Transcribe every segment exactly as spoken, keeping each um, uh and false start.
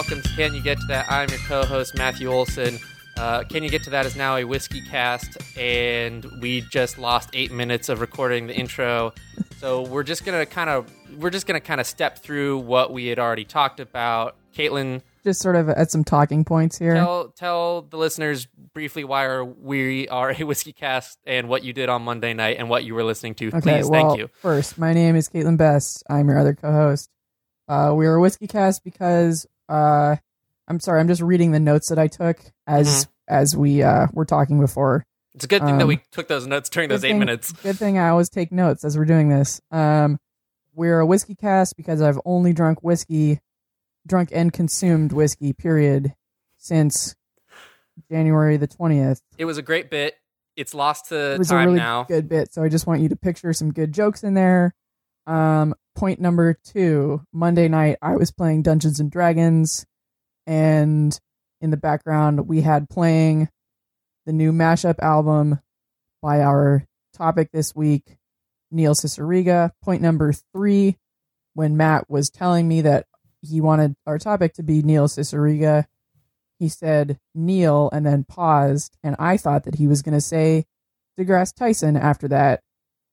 welcome to Can You Get To That? I'm your co-host, Matthew Olson. Uh, Can You Get To That is now a whiskey cast, and we just lost eight minutes of recording the intro. So we're just gonna kind of we're just gonna kind of step through what we had already talked about. Caitlin, just sort of at some talking points here. Tell tell the listeners briefly why are we are a whiskey cast and what you did on Monday night and what you were listening to. Okay, Please, well, thank you. First, my name is Caitlin Best. I'm your other co-host. Uh, we are a whiskey cast because uh, I'm sorry, I'm just reading the notes that I took as mm-hmm. as we uh, were talking before. It's a good thing um, that we took those notes during those eight thing, minutes. Good thing I always take notes as we're doing this. Um, we're a whiskey cast because I've only drunk whiskey, drunk and consumed whiskey, period, since January the twentieth. It was a great bit. It's lost to it was time a really now. Good bit. So I just want you to picture some good jokes in there. Um, point number two, Monday night, I was playing Dungeons and Dragons, and in the background, we had playing the new mashup album by our topic this week, Neil Cicierega. Point number three, when Matt was telling me that he wanted our topic to be Neil Cicierega, he said Neil and then paused, and I thought that he was going to say DeGrasse Tyson after that.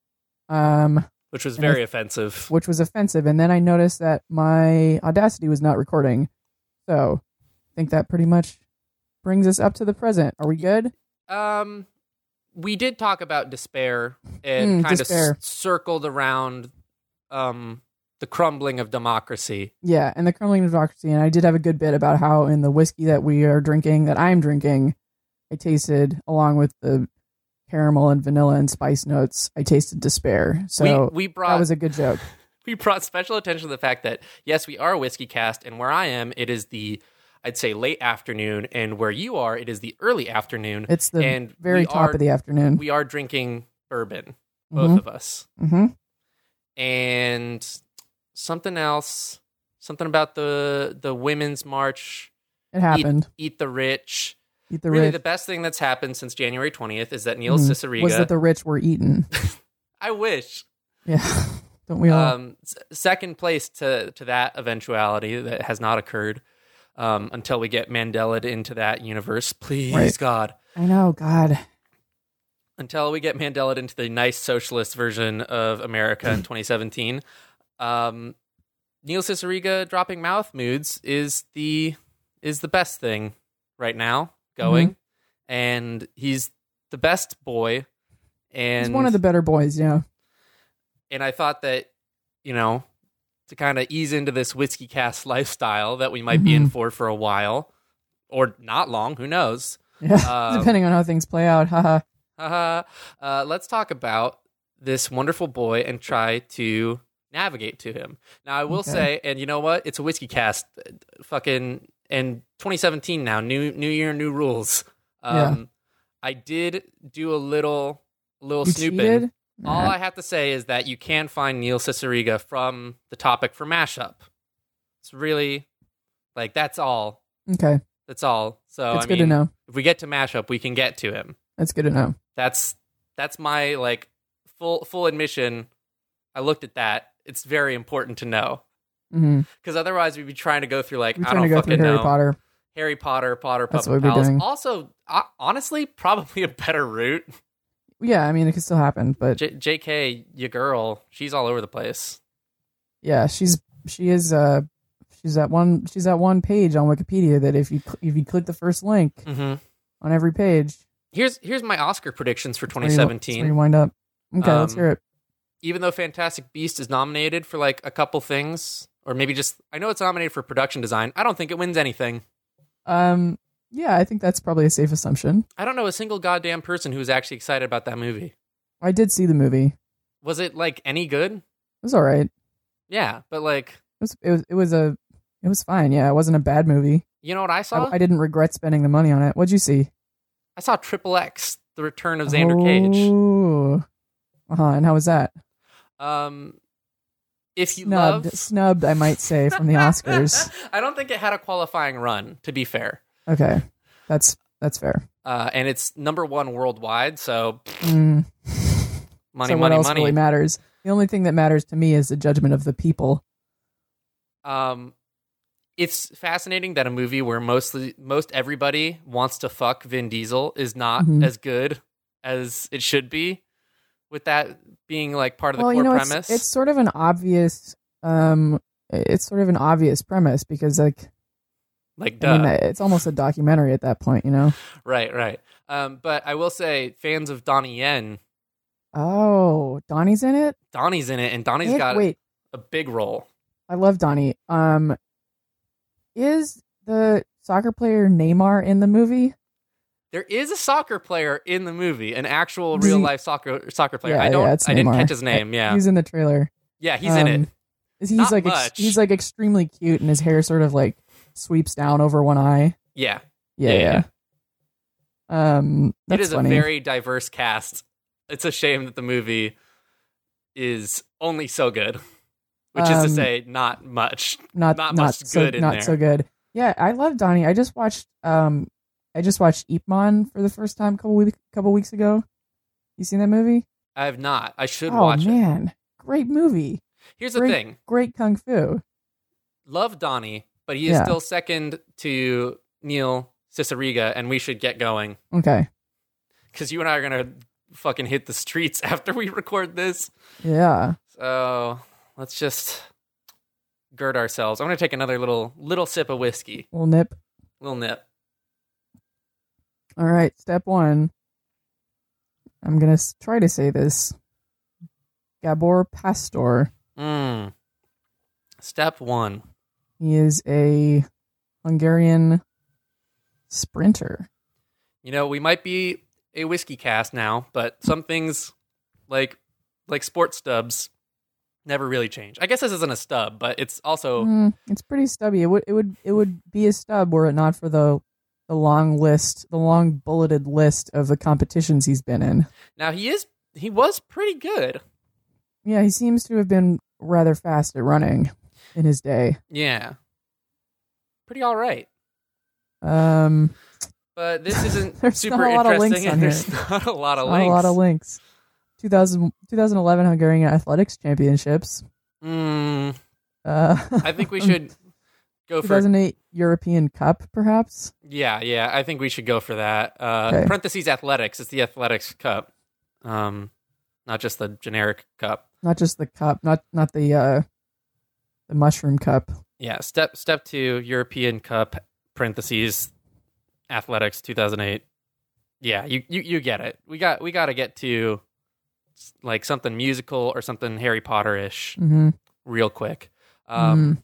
Um, which was very I, offensive. Which was offensive, and then I noticed that my Audacity was not recording. So I think that pretty much brings us up to the present. Are we good? Um, we did talk about despair and mm, kind despair. of s- circled around um, the crumbling of democracy. Yeah, and the crumbling of democracy. And I did have a good bit about how in the whiskey that we are drinking, that I'm drinking, I tasted, along with the caramel and vanilla and spice notes, I tasted despair. So we, we brought, that was a good joke. We brought special attention to the fact that, yes, we are a whiskey cast, and where I am, it is the, I'd say, late afternoon, and where you are, it is the early afternoon. It's the and very top are, of the afternoon. We are drinking bourbon, both mm-hmm. of us. Mm-hmm. And something else, something about the the Women's March. It happened. Eat, eat the rich. Eat the really, rich. the best thing that's happened since January twentieth is that Neil mm-hmm. Cicierega... was that the rich were eaten. I wish. Yeah, don't we all? Um, s- second place to, to that eventuality that has not occurred um, until we get Mandela into that universe. Please, right. God. I know, God. Until we get Mandela into the nice socialist version of America in twenty seventeen. Um, Neil Cicierega dropping mouth moods is the is the best thing right now going, mm-hmm. and he's the best boy, and he's one of the better boys, yeah. And I thought that, you know, to kind of ease into this whiskey cast lifestyle that we might mm-hmm. be in for for a while, or not long, who knows? Yeah, um, depending on how things play out. Haha. Haha. uh, let's talk about this wonderful boy and try to navigate to him. Now, I will okay. say, and you know what? It's a whiskey cast. Fucking and twenty seventeen now, new new year, new rules. Um, yeah. I did do a little little you snooping. Cheated? All nah. I have to say is that you can find Neil Cicierega from the topic for Mashup. It's really like that's all. Okay, that's all. So it's I good mean, to know. If we get to Mashup, we can get to him. That's good to know. That's that's my like full full admission. I looked at that. It's very important to know. Because mm-hmm. otherwise we'd be trying to go through like, we're I trying don't to go fucking through Harry know. Potter. Harry Potter, Potter, That's Puppet what we're Palace. doing. Also, uh, honestly, probably a better route. Yeah, I mean, it could still happen, but J- J K, your girl, she's all over the place. Yeah, she's she is uh she's at one she's at one page on Wikipedia that if you if you click the first link mm-hmm. on every page. Here's here's my Oscar predictions for twenty seventeen. That's where you wind up. Okay, um, let's hear it. Even though Fantastic Beast is nominated for like a couple things, or maybe just I know it's nominated for production design. I don't think it wins anything. Um. Yeah, I think that's probably a safe assumption. I don't know a single goddamn person who was actually excited about that movie. I did see the movie. Was it like any good? It was all right. Yeah, but like it was it was it was a it was fine. Yeah, it wasn't a bad movie. You know what I saw? I, I didn't regret spending the money on it. What'd you see? I saw Triple X, The Return of Xander Cage. Oh, uh huh. And how was that? Um, if you snubbed, love snubbed, I might say from the Oscars. I don't think it had a qualifying run. To be fair. Okay, that's that's fair. Uh, and it's number one worldwide, so mm. money, so what money, else money. really matters? The only thing that matters to me is the judgment of the people. Um, it's fascinating that a movie where mostly most everybody wants to fuck Vin Diesel is not Mhm. as good as it should be, with that being like part of the well, core you know, premise. It's, it's sort of an obvious, um, it's sort of an obvious premise because, like, like, duh. I mean, it's almost a documentary at that point, you know? Right, right. Um, but I will say, fans of Donnie Yen, Oh, Donnie's in it? Donnie's in it, and Donnie's It- got wait, a big role. I love Donnie. Um, is the soccer player Neymar in the movie? There is a soccer player in the movie, an actual Does he- real life soccer soccer player. Yeah, I don't. yeah, it's I didn't Neymar. catch his name. Yeah, He's in the trailer. yeah, he's in it. Um, He's Not like ex- much. he's like extremely cute, and his hair sort of like sweeps down over one eye. Yeah, Yeah, Yeah, yeah. Um, that's it is funny. a very diverse cast. It's a shame that the movie is only so good, which is to Um, say, not much. not not not much so, good in not there. so good. Yeah, I love Donnie. I just watched um, I just watched Ip Man for the first time a couple weeks couple weeks ago. You seen that movie? I have not. I should Oh watch it. man, great movie. Here's the Great- thing: Great kung fu. love Donnie, but he is Yeah. still second to Neil Cicierega, and we should get going Okay. because you and I are gonna fucking hit the streets after we record this. Yeah. So let's just gird ourselves. I'm gonna take another little little sip of whiskey, Little nip. little nip. All right. Step one. I'm gonna s- try to say this. Gabor Pastor. Mm. Step one. He is a Hungarian sprinter. You know, we might be a whiskey cast now, but some things like like sports stubs never really change. I guess this isn't a stub, but it's also Mm, it's pretty stubby. It would it would it would be a stub were it not for the the long list, the long bulleted list of the competitions he's been in. now he is he was pretty good. Yeah, he seems to have been rather fast at running in his day. Yeah. Pretty all right. Um, But this isn't There's super not a lot of links interesting, on and here. there's not a lot of not links. a lot of links. two thousand, twenty eleven Hungarian Athletics Championships. Mm, Uh, I think we should go two for thousand eight European Cup, perhaps. yeah, yeah. I think we should go for that. Uh, Okay. Parentheses athletics. It's the athletics cup, um, not just the generic cup. Not just the cup, not not the uh, the mushroom cup. Yeah. Step step two European Cup. Parentheses athletics two thousand eight. Yeah, you, you you get it. We got we got to get to like something musical or something Harry Potter ish Mm-hmm. real quick. Um,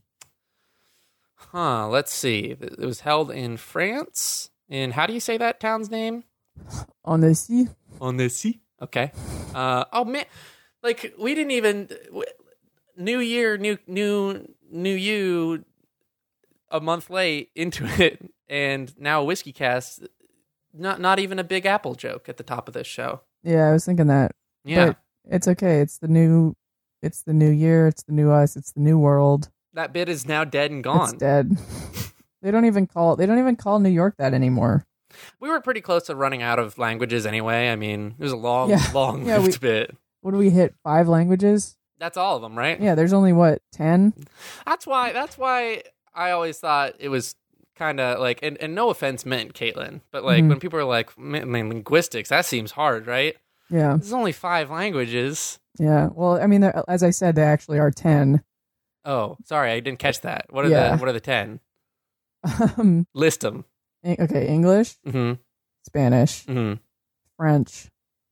Huh. Let's see. It was held in France. In how do you say that town's name? On the sea. Annecy. Okay. Uh, oh man, like we didn't even w- New Year, new new new you. A month late into it, and now a whiskey cast. Not not even a Big Apple joke at the top of this show. Yeah, I was thinking that. Yeah, But it's okay. It's the new. It's the new year. It's the new us. It's the new world. that bit is now dead and It's gone. dead. They don't even call. They don't even call New York that anymore. We were pretty close to running out of languages anyway. I mean, it was a long, Yeah. long Yeah, we- lived bit. What do we hit? Five languages? That's all of them, right? Yeah. There's only what ten? That's why. That's why I always thought it was kind of like, and, and no offense meant, Caitlin, but like Mhm. when people are like, "Man, man, linguistics, that seems hard, right? Yeah. There's only five languages. Yeah. Well, I mean, there- as I said, they actually are ten. Oh, sorry, I didn't catch that. What are Yeah. the What are the ten? Um, List them. en- okay, English, Mm-hmm. Spanish, Mm-hmm. French.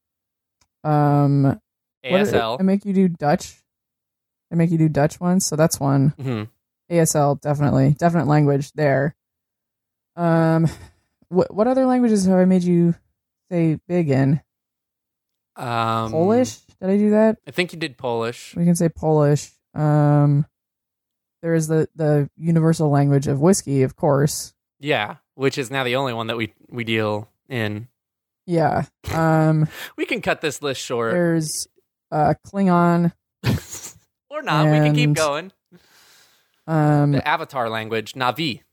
Um, what A S L. did- I make you do Dutch. I make you do Dutch ones, so that's one. Mm-hmm. A S L, definitely, definite language there. Um, what what other languages have I made you say big in? Um, Polish? Did I do that? I think you did Polish. We can say Polish. Um, there is the the universal language of whiskey, of course. Yeah, which is now the only one that we we deal in. Yeah. Um, We can cut this list short, there's uh Klingon. or not. We can keep and- going. Um, The Avatar language, Navi.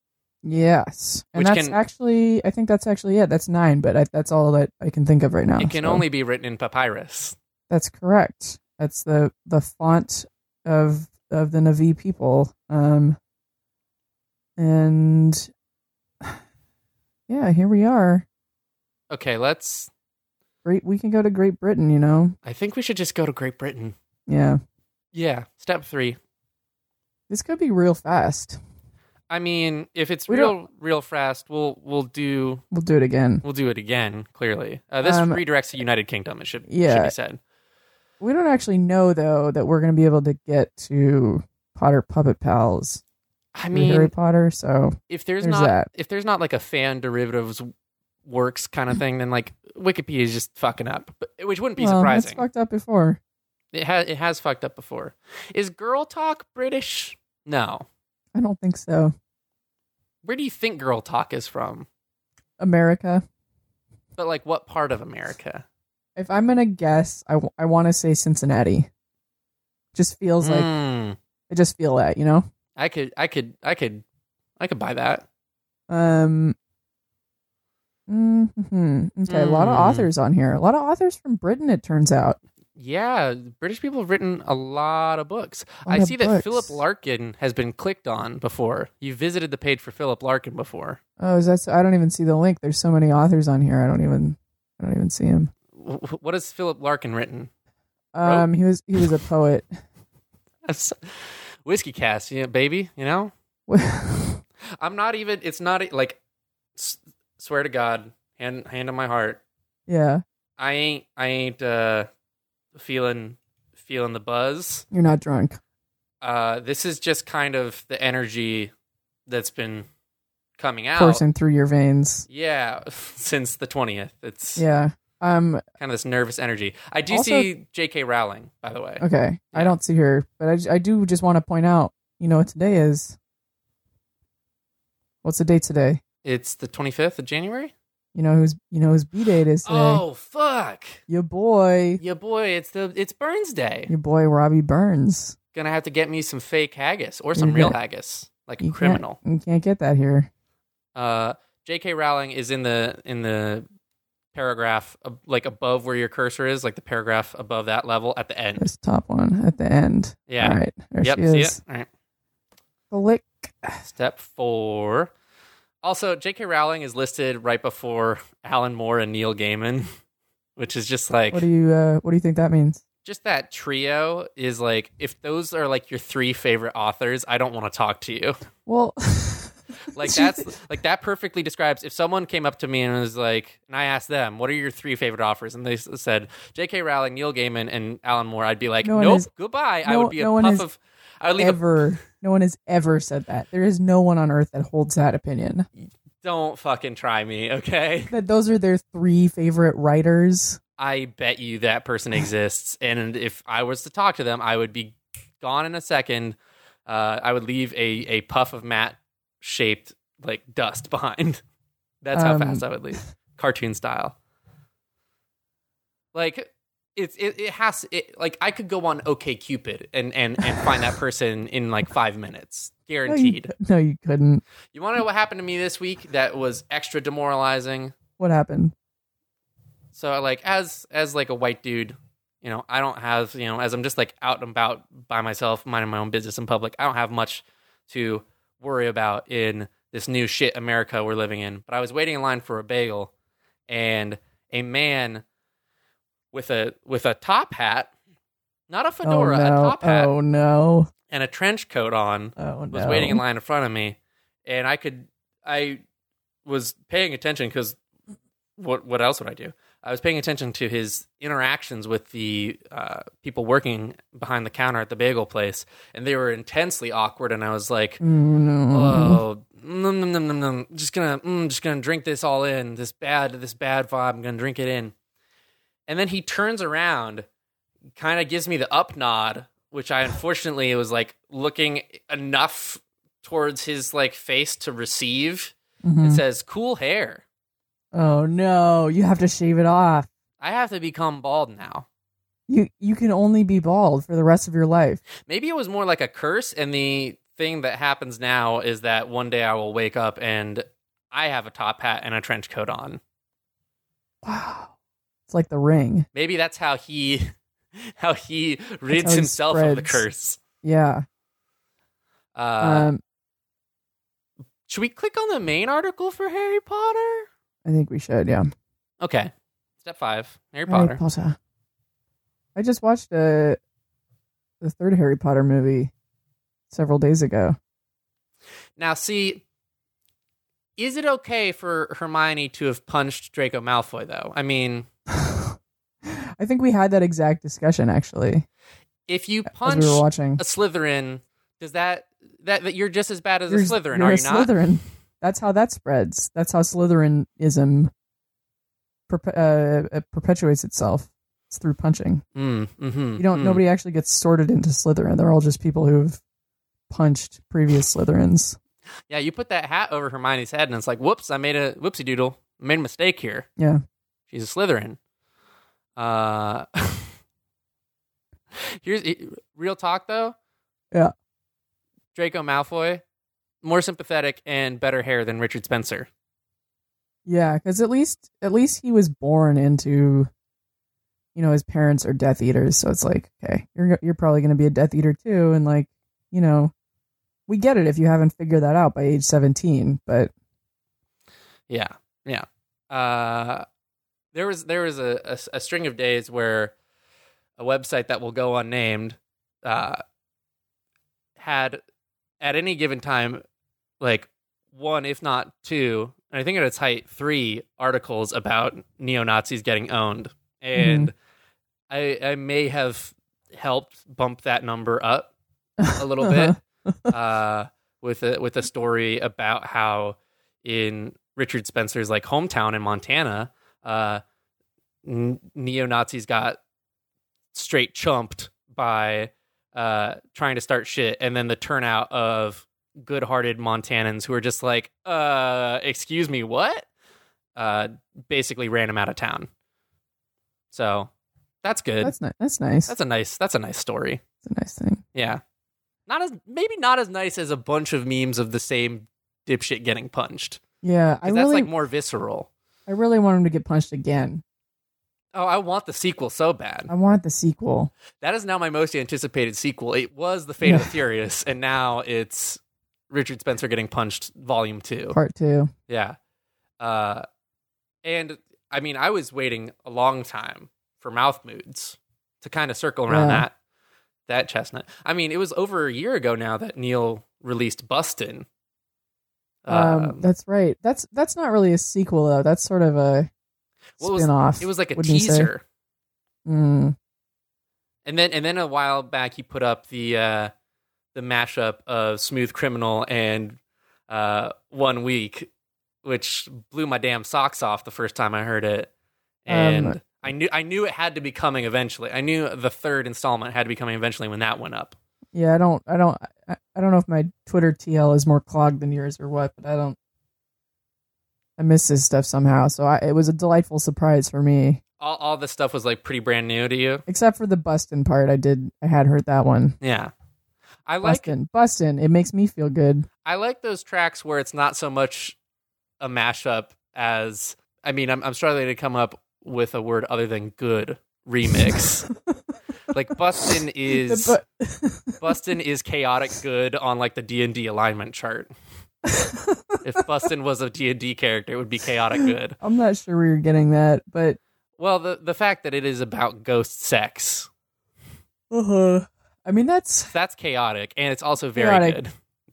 yes, and Which that's can- actually I think that's actually it. That's nine, but I, that's all that I can think of right now. It can so. only be written in papyrus. That's correct. That's the the font of of the Navi people. Um, And yeah, here we are. Okay, let's. Great, we can go to Great Britain, you know? I think we should just go to Great Britain. Yeah. Yeah, step three. This could be real fast. I mean, if it's We real, don't- real fast, we'll we'll do We'll do it again. we'll do it again. Clearly, uh, this Um, redirects to United Kingdom. It should should yeah. be said. We don't actually know, though, that we're going to be able to get to Potter Puppet Pals I through Harry mean, Potter, so if there's, there's not that. if there's not like a fan derivatives works kind of thing, then like Wikipedia is just fucking up, but, which wouldn't be well, surprising. it's fucked up before. It has it has fucked up before. Is Girl Talk British? No. I don't think so. Where do you think Girl Talk is from? America. But like, what part of America? If I'm going to guess, I, w- I want to say Cincinnati. Just feels like, Mm, I just feel that, you know? I could, I could, I could, I could buy that. Um. hmm Okay, a lot of Mm. authors on here. A lot of authors from Britain, it turns out. Yeah, British people have written a lot of books. A lot I of see that books. Philip Larkin has been clicked on before. You visited the page for Philip Larkin before. Oh, is that? So, I don't even see the link. There's so many authors on here. I don't even. I don't even see him. Wh- wh- What has Philip Larkin written? Um, he was he was a poet. Whiskey Cast, yeah, baby. You know, I'm not even. It's not e- like. s- Swear to God, hand hand on my heart. Yeah, I ain't. I ain't uh, feeling feeling the buzz. you're not drunk. Uh, this is just kind of the energy that's been coming out. Coursing through your veins. Yeah, since the twentieth. It's Yeah. Um. kind of this nervous energy. I do Also- see J K. Rowling, by the way. Okay. I Yeah. don't see her, but I, j- I do just want to point out. You know what today is? What's the date today? It's the twenty-fifth of January? You know who's you know whose b date is today? Oh, fuck. Your boy, Yeah, boy, it's the it's Burns Day. your boy Robbie Burns. Gonna have to get me some fake haggis or some You're real gonna- haggis, like a You criminal. Can't, you can't get that here. Uh, J K. Rowling is in the in the paragraph uh, like above where your cursor is, like the paragraph above that level at the end. This top one at the end. Yeah. All right. There Yep. she See is. it? All right. Click. Step four. Also, J K. Rowling is listed right before Alan Moore and Neil Gaiman, which is just like What do you uh, What do you think that means? just that trio is like if those are like your three favorite authors, I don't want to talk to you. Well, Like do you that's like that perfectly describes if someone came up to me and was like, and I asked them, "What are your three favorite authors?" and they s- said J K. Rowling, Neil Gaiman, and Alan Moore, I'd be like, No one "Nope, has- goodbye." I no- would be a no one puff has of. I would leave. A, ever. No one has ever said that. There is no one on earth that holds that opinion. don't fucking try me, okay? That those are their three favorite writers. I bet you that person exists, and if I was to talk to them, I would be gone in a second. Uh, I would leave a a puff of matte shaped like dust behind. That's how Um, fast I would leave, cartoon style. Like it's it, it has it like I could go on OkCupid and and and find that person in like five minutes, No, you, guaranteed. no, you couldn't. You want to know what happened to me this week that was extra demoralizing? What happened? So like as as like a white dude, you know, I don't have, you know, as I'm just like out and about by myself, minding my own business in public, I don't have much to worry about in this new shit America we're living in. But I was waiting in line for a bagel, and a man with a with a top hat, not a fedora, oh, no. a top hat, Oh no. and a trench coat on, Oh no. was waiting in line in front of me, and I could I was paying attention because what what else would I do? I was paying attention to his interactions with the uh, people working behind the counter at the bagel place, and they were intensely awkward. And I was like, Oh, no. "Oh, num, num, num, num, num. just gonna, mm, just gonna drink this all in. This bad, this bad vibe. I'm gonna drink it in." And then he turns around, kind of gives me the up nod, which I unfortunately was like looking enough towards his like face to receive. Mhm. It says, "Cool hair." Oh no. You have to shave it off. I have to become bald now. You you can only be bald for the rest of your life. Maybe it was more like a curse, and the thing that happens now is that one day I will wake up and I have a top hat and a trench coat on. Wow. It's like the ring. Maybe that's how he how he rids how he himself of the spreads. curse. Yeah. Uh, Um should we click on the main article for Harry Potter? I think we should, yeah. Okay. Step five, Harry Harry Potter. Potter. I just watched a, the third Harry Potter movie several days ago. Now, see, is it okay for Hermione to have punched Draco Malfoy, though? I mean... I think we had that exact discussion, actually. If you as punch we were watching. a Slytherin, does that, that... that you're just as bad as You're, a Slytherin, you're are a you not? Slytherin. That's how that spreads. That's how Slytherinism perpe- uh, perpetuates itself. It's through punching. Mm, mm-hmm, You don't. mm. Nobody actually gets sorted into Slytherin. They're all just people who've punched previous Slytherins. Yeah, you put that hat over Hermione's head, and it's like, whoops, I made a whoopsie doodle. I made a mistake here. Yeah. She's a Slytherin. Uh, here's real talk, though. Yeah. Draco Malfoy, more sympathetic and better hair than Richard Spencer. Yeah, because at least at least he was born into, you know, his parents are Death Eaters, so it's like, okay, you're you're probably going to be a Death Eater too, and like, you know, we get it if you haven't figured that out by age seventeen, but yeah, yeah. Uh, there was there was a, a, a string of days where a website that will go unnamed uh, had at any given time like one, if not two, and I think at its height, three articles about neo-Nazis getting owned. And mm-hmm. I, I may have helped bump that number up a little bit uh, with a, with a story about how in Richard Spencer's like hometown in Montana, uh, n- neo-Nazis got straight chumped by uh, trying to start shit. And then the turnout of good-hearted Montanans who are just like, uh, excuse me, what? Uh, basically ran him out of town. So that's good. That's, ni- that's nice. That's a nice, that's a nice story. It's a nice thing. Yeah. Not as, maybe not as nice as a bunch of memes of the same dipshit getting punched. Yeah. I that's really, like more visceral. I really want him to get punched again. Oh, I want the sequel so bad. I want the sequel. That is now my most anticipated sequel. It was The Fate Yeah. of the Furious, and now it's Richard Spencer getting punched volume two. Part two. Yeah. Uh, and I mean, I was waiting a long time for Mouth Moods to kind of circle around Yeah. that that chestnut. I mean, it was over a year ago now that Neil released Bustin'. Um, Um, that's right. That's that's not really a sequel though. That's sort of a well, it was- spin-off. It was like a wouldn't you say? teaser. Mm. And then and then a while back he put up the uh, the mashup of Smooth Criminal and uh, One Week, which blew my damn socks off the first time I heard it. And Um, I knew I knew it had to be coming eventually. I knew the third installment had to be coming eventually when that went up. Yeah, I don't, I don't, I, I don't know if my Twitter T L is more clogged than yours or what, but I don't. I miss this stuff somehow, so I, it was a delightful surprise for me. All all this stuff was like pretty brand new to you. Except for the Bustin' part, I did, I had heard that one. Yeah, I like Bustin', Bustin', it makes me feel good. I like those tracks where it's not so much a mashup as I mean I'm I'm struggling to come up with a word other than good remix. Like Bustin' is The bu- Bustin' is chaotic good on like the D and D alignment chart. If Bustin' was a D and D character, it would be chaotic good. I'm not sure where you're getting that, but Well, the the fact that it is about ghost sex, uh-huh. I mean that's. that's chaotic, and it's also very Chaotic.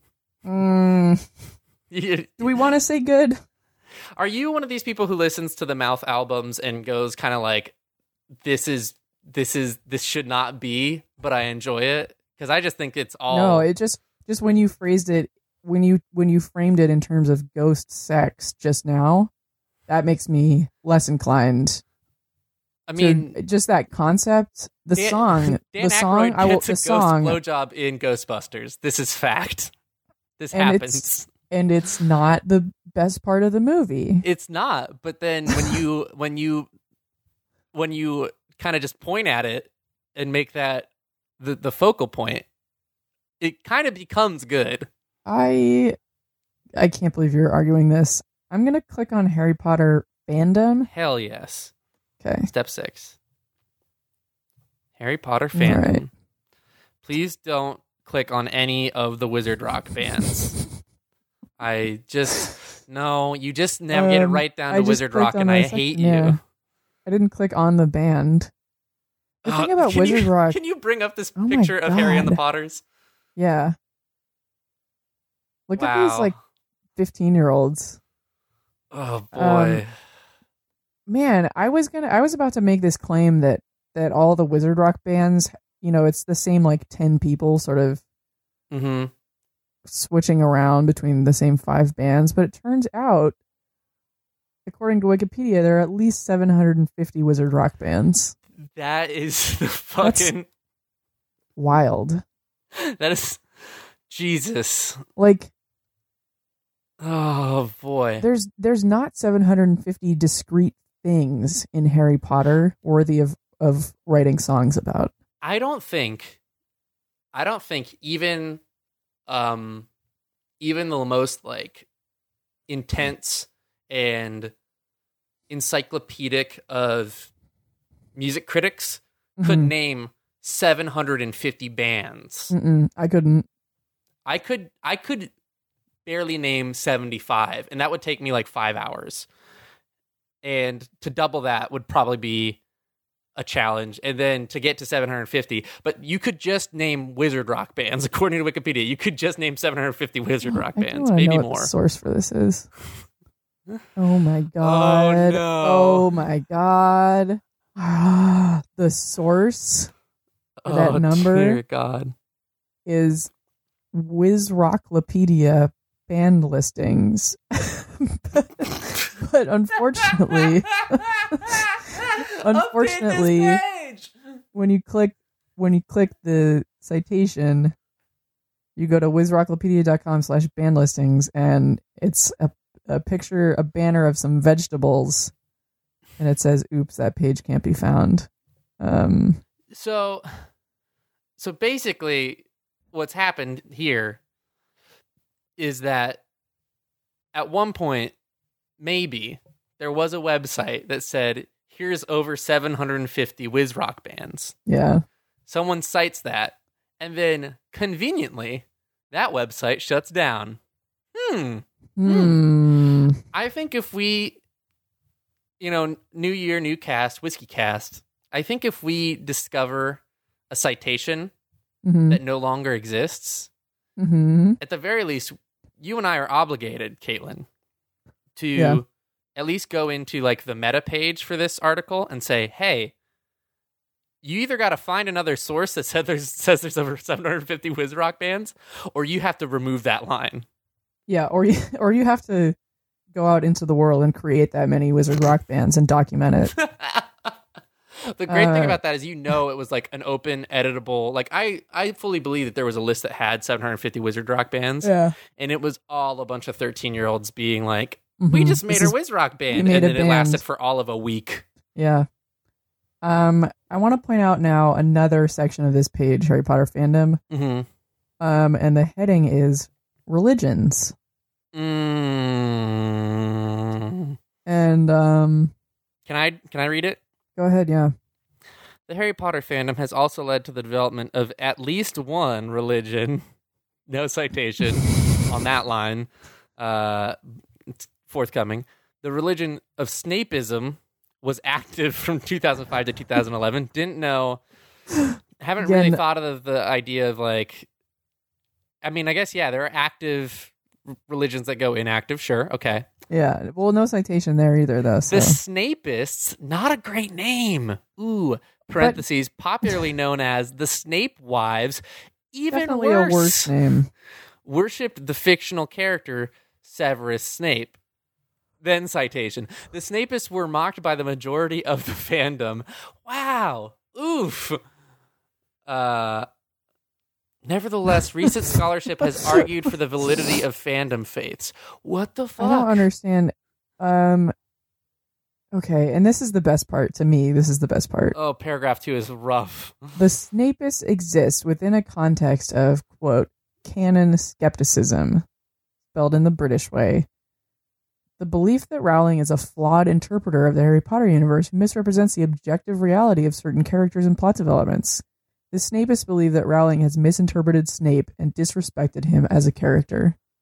Mm, good. do we want to say good? Are you one of these people who listens to the Mouth albums and goes kind of like, this is this is this should not be, but I enjoy it? Because I just think it's all No, it just just when you phrased it, when you when you framed it in terms of ghost sex just now, that makes me less inclined. I mean, to, just that concept, the Dan, song, Dan the song, Aykroyd I will gets a the ghost song, blowjob in Ghostbusters. This is fact. This And happens. it's- and it's not the best part of the movie. It's not, but then when you when you when you kind of just point at it and make that the the focal point, it kind of becomes good. I I can't believe you're arguing this. I'm gonna click on Harry Potter fandom. Hell yes. Okay. Step six. Harry Potter fandom. All right. Please don't click on any of the Wizard Rock bands. I just no. You just navigated Um, right down I to just Wizard clicked Rock, on and the I section- hate yeah. you. I didn't click on the band. The thing Uh, about can Wizard you, Rock, Can you bring up this Oh my picture of Harry and the God. Potters? yeah. Look at Wow. these like fifteen year olds. Oh boy. Um, Man, I was gonna, I was about to make this claim that that all the Wizard Rock bands, you know, it's the same like ten people sort of mm-hmm. switching around between the same five bands, but it turns out, according to Wikipedia, there are at least seven hundred fifty Wizard Rock bands. That is the fucking. Wild. That is Jesus. Like, Oh boy. there's there's not seven hundred fifty discrete things in Harry Potter worthy of of writing songs about. I don't think I don't think even um even the most like intense and encyclopedic of music critics could Mhm. name seven hundred fifty bands. Mm-mm, I couldn't. I could I could barely name seventy-five, and that would take me like five hours. And to double that would probably be a challenge. And then to get to seven hundred fifty, but you could just name Wizard Rock bands according to Wikipedia. You could just name seven hundred fifty Wizard Rock I do bands, wanna maybe know what more. the source for this is. Oh my god! no. Oh my god! The source for that Oh, number dear God. is Wizrocklopedia band listings. But unfortunately, unfortunately, when you click when you click the citation, you go to wizrocklopedia.com slash band listings, and it's a, a picture, a banner of some vegetables, and it says, "Oops, that page can't be found." Um, So, so basically, what's happened here is that at one point, maybe there was a website that said, "Here's over seven hundred fifty Wiz Rock bands." yeah, Someone cites that, and then conveniently, that website shuts down. Hmm. hmm. I think if we, you know, new year, new cast, whiskey cast. I think if we discover a citation Mm-hmm. that no longer exists, Mm-hmm. at the very least, you and I are obligated, Caitlin, to Yeah. at least go into like the meta page for this article and say, "Hey, you either got to find another source that said there's, says there's over seven hundred fifty Wiz Rock bands, or you have to remove that line." Yeah, or you or you have to go out into the world and create that many Wizard Rock bands and document it. The great thing Uh, about that is, you know, it was like an open, editable. Like I, I fully believe that there was a list that had seven hundred fifty Wizard Rock bands, Yeah, and it was all a bunch of thirteen-year-olds being like, "We Mhm. just made This our is- Wiz Rock band," made and a then it lasted band. for all of a week. yeah. Um, I want to point out now another section of this page, Harry Potter fandom. Mm-hmm. Um, and the heading is religions. Mm. And um, Can I can I read it? go ahead, yeah. The Harry Potter fandom has also led to the development of at least one religion. No citation on that line. Uh, it's forthcoming. The religion of Snapeism was active from two thousand five to two thousand eleven. Didn't know. Haven't really Again- thought of the idea of like. I mean, I guess yeah, there are active r- religions that go inactive. Sure, okay. Yeah, well, no citation there either, though. So. The Snapeists, not a great name. Ooh, parentheses, popularly known as the Snape Wives, even Definitely worse, a worse name. worshipped the fictional character Severus Snape. Then citation. The Snapeists were mocked by the majority of the fandom. Wow. Oof. Uh... Nevertheless, recent scholarship has argued for the validity of fandom faiths. What the fuck? I don't understand. Um, okay, and this is the best part to me. This is the best part. Oh, paragraph two is rough. The Snapists exist within a context of, quote, canon skepticism, spelled in the British way. The belief that Rowling is a flawed interpreter of the Harry Potter universe who misrepresents the objective reality of certain characters and plot developments. The Snapists believe that Rowling has misinterpreted Snape and disrespected him as a character.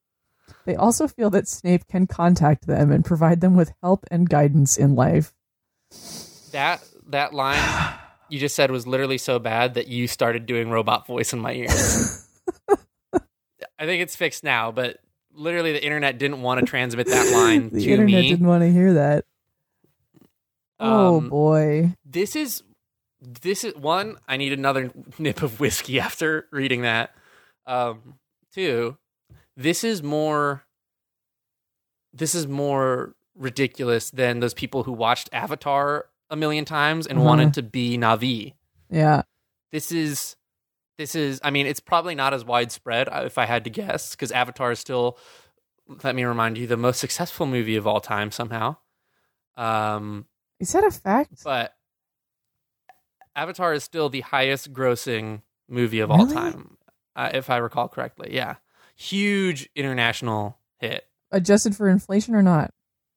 They also feel that Snape can contact them and provide them with help and guidance in life. That that line you just said was literally so bad that you started doing robot voice in my ears. I think it's fixed now, but literally the internet didn't want to transmit that line the to internet me. didn't want to hear that. Oh Um, boy. This is this is one, I need another nip of whiskey after reading that. Um, two, this is more this is more ridiculous than those people who watched Avatar a million times and Uh-huh. wanted to be Na'vi. Yeah. This is this is I mean, it's probably not as widespread uh, if I had to guess, because Avatar is still, let me remind you, the most successful movie of all time somehow. Um, Is that a fact? but Avatar is still the highest grossing movie of all Really? time, uh, if I recall correctly. Yeah. Huge international hit. Adjusted for inflation or not?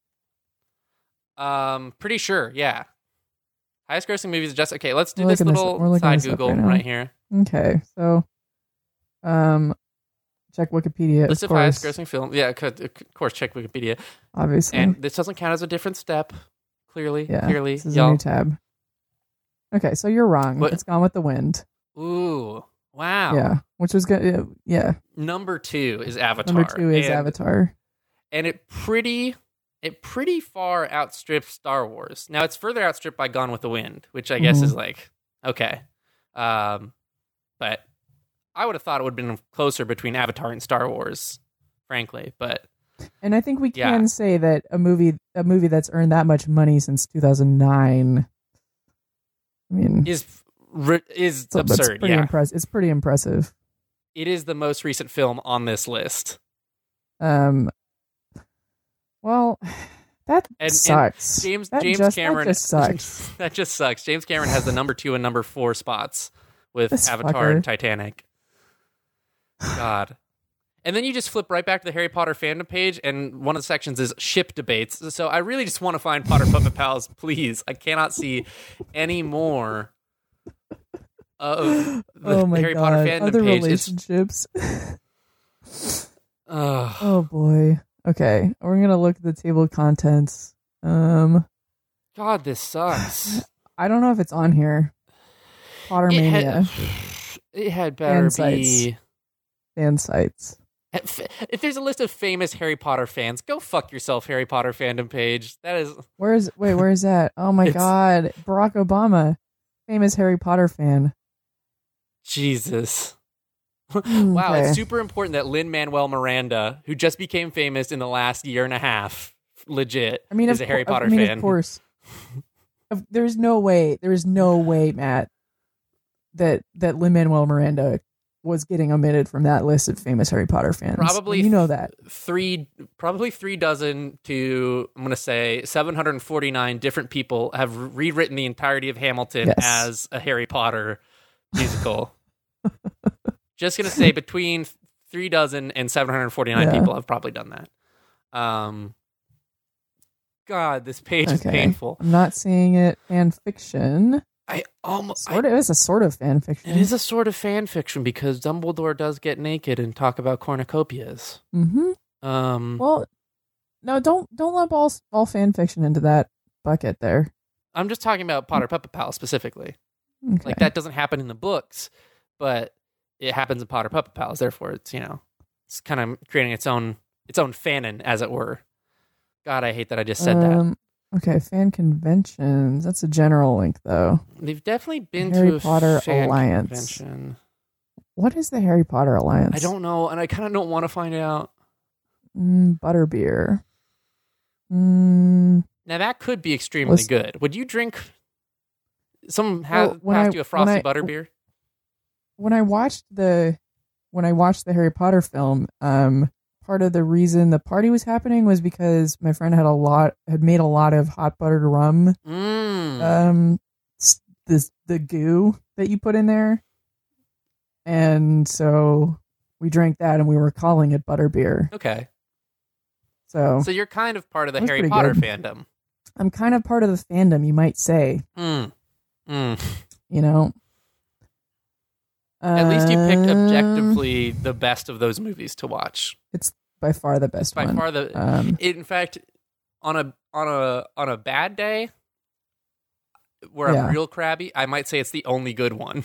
Um, pretty sure, yeah. Highest grossing movies just okay, let's do We're this looking this- little we're looking side this up Google right now. right here. Okay, so um, check Wikipedia. List of of highest course, grossing film. Yeah, of course, check Wikipedia. obviously. And this doesn't count as a different step. Clearly, yeah, clearly, this is a y'all. new tab. Okay, so you're wrong. What? It's Gone with the Wind. Ooh, wow. Yeah, which was good. Yeah, Number two is Avatar. number two is and, Avatar. and it pretty, it pretty far outstrips Star Wars. Now it's further outstripped by Gone with the Wind, which I guess Mhm. is like okay, um, but I would have thought it would have been closer between Avatar and Star Wars, frankly. But And I think we Yeah. can say that a movie, a movie that's earned that much money since two thousand nine. I mean, is ri- is so that's absurd. pretty Yeah, impressive. It's pretty impressive. it is the most recent film on this list. Um, well, that And- and sucks. James that James just, Cameron that just sucks. that just sucks. James Cameron has the number two and number four spots with This Avatar fucker. and Titanic. God. And then you just flip right back to the Harry Potter fandom page, and one of the sections is ship debates. So I really just want to find Potter Puppet Pals, please. I cannot see any more of the Oh my Harry god! Potter fandom Other page. It's, relationships. uh, Oh boy. Okay, we're gonna look at the table of contents. Um, God, this sucks. I don't know if it's on here. It Pottermania had, it had better Fan be. sites. fan sites. If, if there's a list of famous Harry Potter fans, go fuck yourself, Harry Potter fandom page. That is Where is? Wait, where is that? Oh my It's- god! Barack Obama, famous Harry Potter fan. Jesus. Wow, Okay. it's super important that Lin-Manuel Miranda, who just became famous in the last year and a half, legit, I mean, is of a Harry cour- Potter I mean, fan. Of course. Of- There's no way. There's no way, Matt, that that Lin Manuel Miranda was getting omitted from that list of famous Harry Potter fans. Probably you know that. Three, probably three dozen to, I'm going to say, seven hundred forty-nine different people have rewritten the entirety of Hamilton Yes. as a Harry Potter musical. Just going to say between three dozen and seven hundred forty-nine Yeah. people have probably done that. Um, God, this page is Okay. painful. I'm not seeing it. Fan fiction. I almost. Sort of. It's a sort of fan fiction. It is a sort of fan fiction because Dumbledore does get naked and talk about cornucopias. Mm-hmm. Um, Well, no, don't don't lump all all fan fiction into that bucket there. I'm just talking about Potter Puppet Pals specifically. Okay. Like that doesn't happen in the books, but it happens in Potter Puppet Pals. Therefore, it's you know, it's kind of creating its own its own fanon, as it were. God, I hate that I just said that. Um, Okay, fan conventions. That's a general link, though. They've definitely been Harry to a Potter fan Alliance. convention. What is the Harry Potter Alliance? I don't know, and I kind of don't want to find out. Mm, butterbeer. Mm, Now that could be extremely Listen- good. Would you drink? Some ha- Well, when pass I- you a frosty when I- butterbeer. when I watched the when I watched the Harry Potter film, um, part of the reason the party was happening was because my friend had a lot had made a lot of hot buttered rum. Mm. Um, s- the the goo that you put in there, and so we drank that, and we were calling it butterbeer. okay, So, so you're kind of part of the That was Harry pretty Potter good. fandom. I'm kind of part of the fandom, you might say. Mm. Mm. You know. At least you picked Um, objectively the best of those movies to watch. It's by far the best by one. far the. Um, it, in fact, on a on a on a bad day, where Yeah. I'm real crabby, I might say it's the only good one.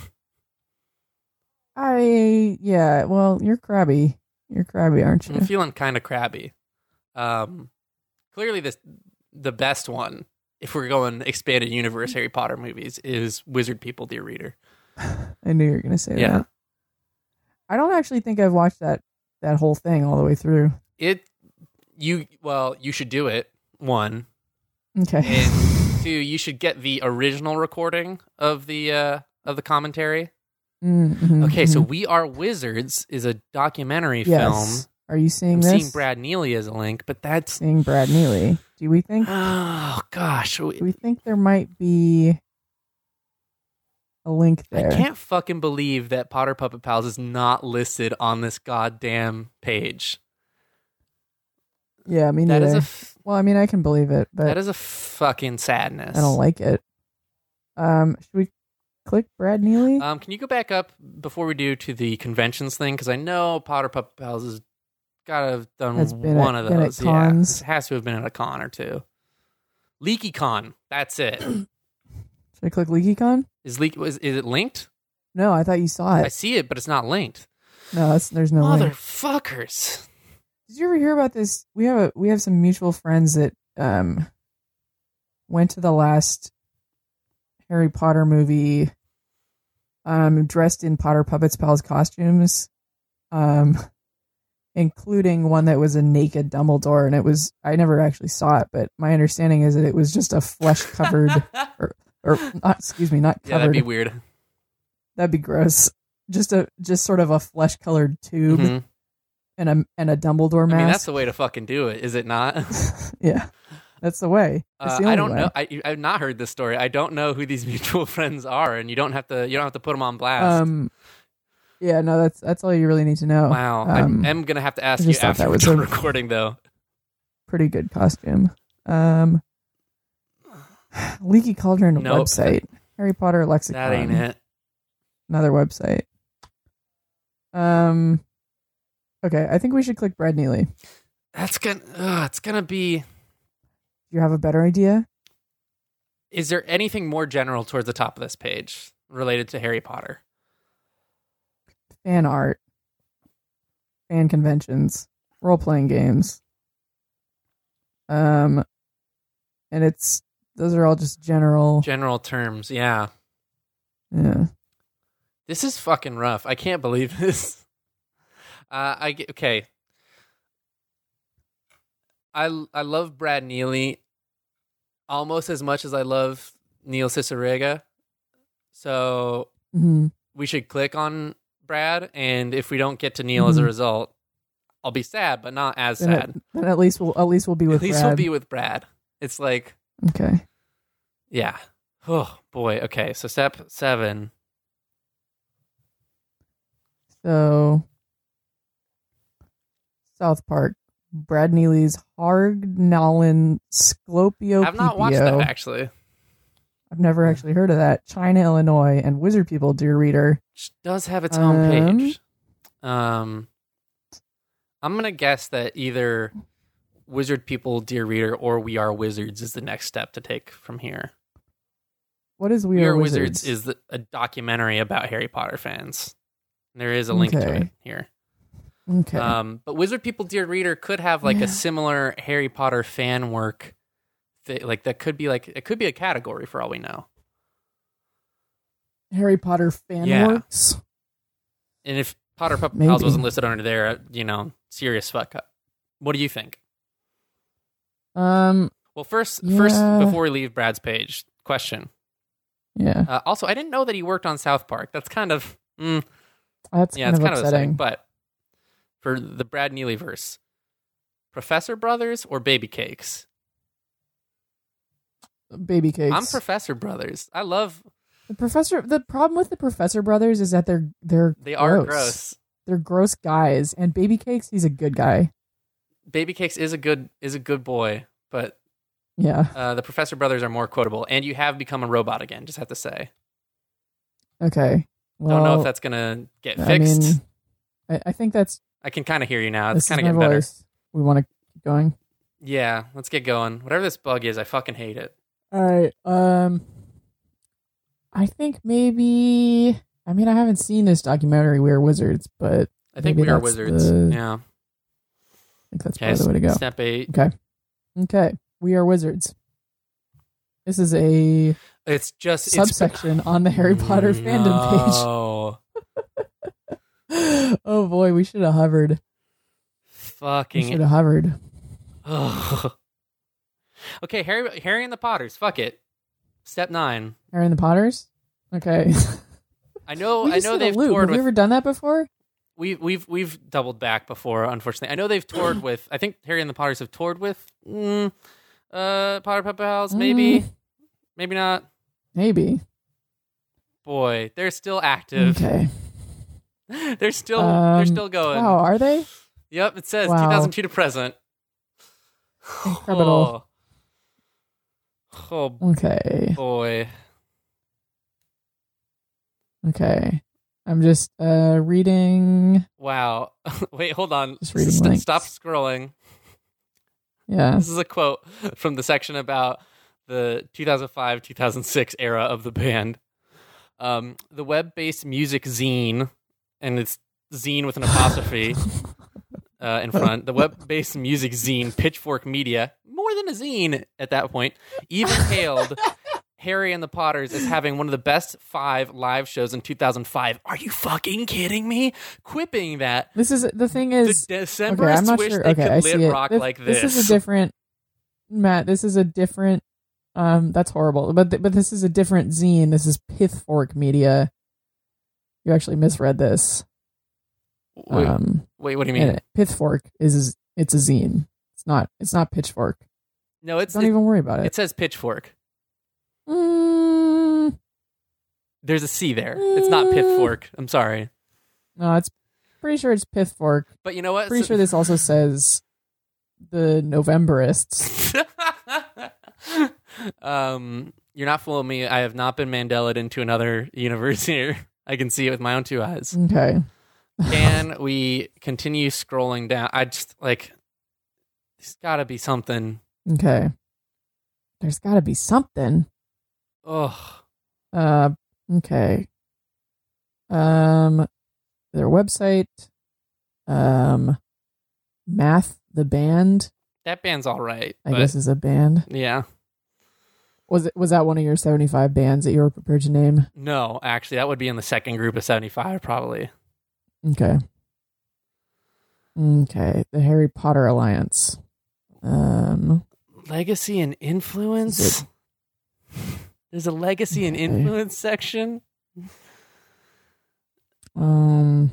I yeah. Well, you're crabby. You're crabby, aren't you? I'm feeling kind of crabby. Um, clearly, this the best one. If we're going expanded universe Harry Potter movies, is Wizard People, Dear Reader. I knew you were going to say Yeah. that. I don't actually think I've watched that that whole thing all the way through. It you well, you should do it. One. Okay. And two, you should get the original recording of the uh, of the commentary. Mm-hmm, Okay, mm-hmm. so We Are Wizards is a documentary Yes. film. Are you seeing I'm this? seeing Brad Neely as a link, but that's Seeing Brad Neely. Do we think? oh gosh, Do we think there might be a link there? I can't fucking believe that Potter Puppet Pals is not listed on this goddamn page. Yeah, me That neither. is a f- Well, I mean, I can believe it, but that is a fucking sadness. I don't like it. Um, should we click Brad Neely? Um, can you go back up before we do to the conventions thing? Because I know Potter Puppet Pals has got to have done Has been one at- of been at those. Yeah, cons. it has to have been at a con or two. Leaky Con. That's it. Should I click LeakyCon? Is leak? Is, is it linked? No, I thought you saw I it. see it, but it's not linked. No, that's, there's no link. Motherfuckers. Did you ever hear about this? We have a we have some mutual friends that um went to the last Harry Potter movie, um, dressed in Potter Puppets Pals costumes, um, including one that was a naked Dumbledore, and it was I never actually saw it, but my understanding is that it was just a flesh covered or or not, excuse me, not covered. Yeah, that'd be weird. That'd be gross. Just a just sort of a flesh colored tube Mhm. and a and a Dumbledore mask. I mean, that's the way to fucking do it, is it not? Yeah, that's the way. That's Uh, the I only don't way. know. I, I've not heard this story. I don't know who these mutual friends are, and you don't have to. You don't have to put them on blast. Um, yeah, no, that's that's all you really need to know. wow. um, I am gonna have to ask I you just thought after that we're was done a- recording, though. Pretty good costume. Um, Leaky Cauldron Nope. website. Harry Potter lexicon. That ain't it. Another website. Um. Okay, I think we should click Brad Neely. Do That's gonna. Ugh, it's gonna be. you have a better idea? Is there anything more general towards the top of this page related to Harry Potter? Fan art, fan conventions, role playing games. Um, and it's those are all just general. General terms, yeah. Yeah. This is fucking rough. I can't believe this. Uh, I get, okay. I I love Brad Neely almost as much as I love Neil Cicerega. So hmm we should click on Brad, and if we don't get to Neil as a Mhm. result, I'll be sad, but not as Then, sad. at, then at least we'll at least we'll be with At least Brad. we'll be with Brad. It's like, Okay. yeah. Oh boy. Okay. So step seven. So South Park, Brad Neely's Hargnallen Sclopio. I've not watched that actually. I've never actually heard of that. China, Illinois, and Wizard People, dear reader. Which does have its own Um, page. Um, I'm gonna guess that either Wizard People, Dear Reader, or We Are Wizards is the next step to take from here. What is We, We Are, Are Wizards? Wizards is the, a documentary about Harry Potter fans. There is a link to Okay. it here. Okay. Um, but Wizard People, Dear Reader could have like Yeah. a similar Harry Potter fan work. That, like that could be like it could be a category for all we know. Harry Potter fan Yeah. works. And if Potter Puppet Maybe. Pals wasn't listed under there, you know, serious fuck up. What do you think? Um. Well, first, first Yeah. before we leave Brad's page, question. Yeah. Uh, also, I didn't know that he worked on South Park. That's kind of, mm, That's yeah, kind it's of kind of upsetting. upsetting. But for the Brad Neely verse, Professor Brothers or Baby Cakes? Baby cakes. I'm Professor Brothers. I love. the professor. The problem with the Professor Brothers is that they're they're They are gross. gross. They're gross guys. And Baby Cakes, he's a good guy. Baby Cakes is a good is a good boy, but Yeah. uh, the Professor Brothers are more quotable. And you have become a robot again. Just have to say. Okay. Well, Don't know if that's gonna get I fixed. mean, I, I think that's I can kind of hear you now. this It's kind is of my getting better. voice. We want to keep going. Yeah, let's get going. Whatever this bug is, I fucking hate it. All right. Um, I think maybe. I mean, I haven't seen this documentary, We Are Wizards, but I think maybe We Are that's Wizards. the- Yeah. I think that's Okay, probably the way to go. step eight. Okay. Okay. We Are Wizards. This is a It's just subsection on the Harry Potter fandom page. Oh, Oh boy, we should have hovered. We fucking. should have hovered. Ugh. Okay, Harry, Harry and the Potters. Fuck it. Step nine. Harry and the Potters. Okay. I know. We I just know did a they've loop. toured Have with. you ever done that before? We've we've we've doubled back before. Unfortunately, I know they've toured with. I think Harry and the Potters have toured with. Mm, uh, Potter Pep Pals. Maybe. Mm. Maybe not. Maybe. Boy, they're still active. Okay. They're still. Um, they're still going. Wow, are they? Yep. It says Wow. two thousand two to present. Incredible. Oh, oh Okay. boy. Okay. I'm just uh reading. Wow. Wait, hold on. Just reading St- links. Stop scrolling. Yeah. This is a quote from the section about the two thousand five two thousand six era of the band. Um, the web-based music zine, and it's zine with an apostrophe uh, in front. The web-based music zine, Pitchfork Media, more than a zine at that point, even hailed Harry and the Potters as having one of the best five live shows in two thousand five. Are you fucking kidding me? Quipping that This is the thing the is Decemberists okay, I'm not wish sure. they Okay, could I lit see it. rock This, like this. this is a different Matt, this is a different um that's horrible. But th- but this is a different zine. This is Pitchfork Media. You actually misread this. Wait, Um wait, what do you mean? and Pitchfork is it's a zine. It's not it's not Pitchfork. No, it's Don't it, even worry about it. it says Pitchfork. Mm, There's a C there. It's not Pitchfork. I'm sorry. no, it's pretty sure it's Pitchfork. But you know what? Pretty So- sure this also says the Novemberists. um, you're not fooling me. I have not been Mandelaed into another universe here. I can see it with my own two eyes. Okay. Can we continue scrolling down? I just like there's got to be something. Okay. There's got to be something. Oh, Uh, okay. Um, their website. Um, Math the band. that band's all right. I but guess is a band. yeah. Was it? Was that one of your seventy-five bands that you were prepared to name? No, actually, that would be in the second group of seventy-five, probably. Okay. Okay. The Harry Potter Alliance. Um. Legacy and influence. Is There's a legacy and Okay. influence section. Um.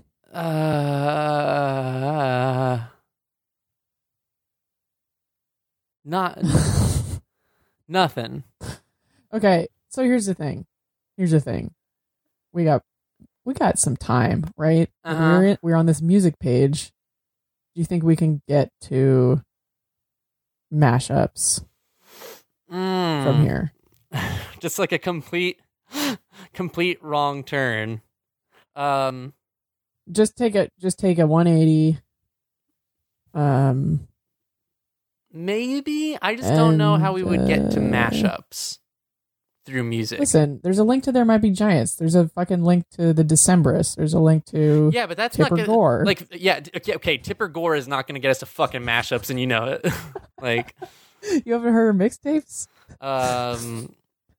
Uh, not nothing. Okay, so here's the thing. Here's the thing. We got we got some time, right? And Uh-huh. We're in, we're on this music page. Do you think we can get to mashups Mm. from here? Just like a complete, complete wrong turn. Um, Just take a just take a one eighty. Um, maybe I just don't know how we would get to And, uh, mashups through music. listen, there's a link to There Might Be Giants. There's a fucking link to the Decemberists. There's a link to Yeah, but that's Tipper not gonna, Gore. like yeah, d- okay, okay. Tipper Gore is not going to get us to fucking mashups, and you know it. Like, You haven't heard of mixtapes? um,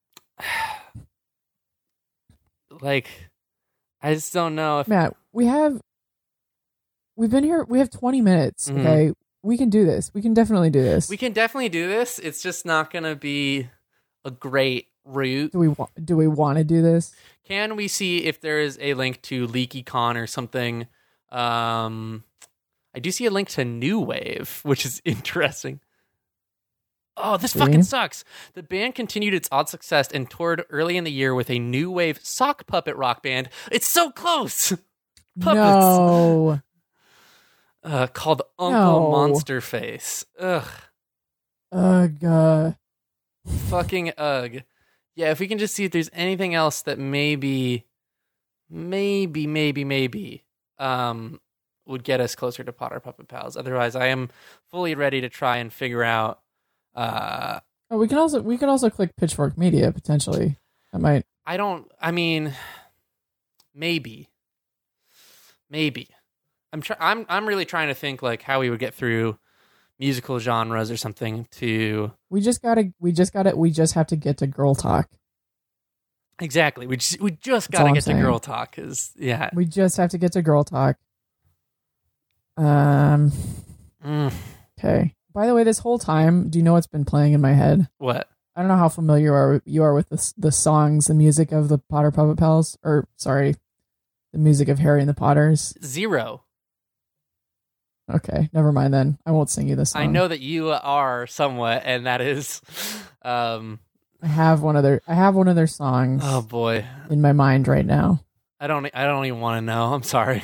like I just don't know if Matt, we have we've been here. We have twenty minutes. Mhm. Okay, we can do this. We can definitely do this. we can definitely do this. It's just not going to be a great route. do we want? Do we want to do this? Can we see if there is a link to LeakyCon or something? Um, I do see a link to New Wave, which is interesting. Oh, this See? fucking sucks. The band continued its odd success and toured early in the year with a new wave sock puppet rock band. It's so close. Puppets. No. Uh, called Uncle No. Monsterface. Ugh. Ugh. Uh, Fucking ugh. Yeah, if we can just see if there's anything else that maybe, maybe, maybe, maybe, um, would get us closer to Potter Puppet Pals. Otherwise, I am fully ready to try and figure out. Uh, oh, we can also we could also click Pitchfork Media potentially. I might. I don't. I mean, maybe, maybe. I'm try- I'm I'm really trying to think like how we would get through musical genres or something to. We just gotta. We just gotta. We just have to get to Girl Talk. Exactly. We just we just That's gotta all get I'm to saying. Girl Talk because yeah. We just have to get to Girl Talk. Um. Mm, Okay. By the way, this whole time, do you know what's been playing in my head? what? I don't know how familiar you are you are with the the songs, the music of the Potter Puppet Pals, or sorry, the music of Harry and the Potters. Zero. Okay, never mind then. I won't sing you this song. I know that you are somewhat, and that is, um. I have one of their I have one of their songs Oh boy, in my mind right now. I don't. I don't even want to know. I'm sorry.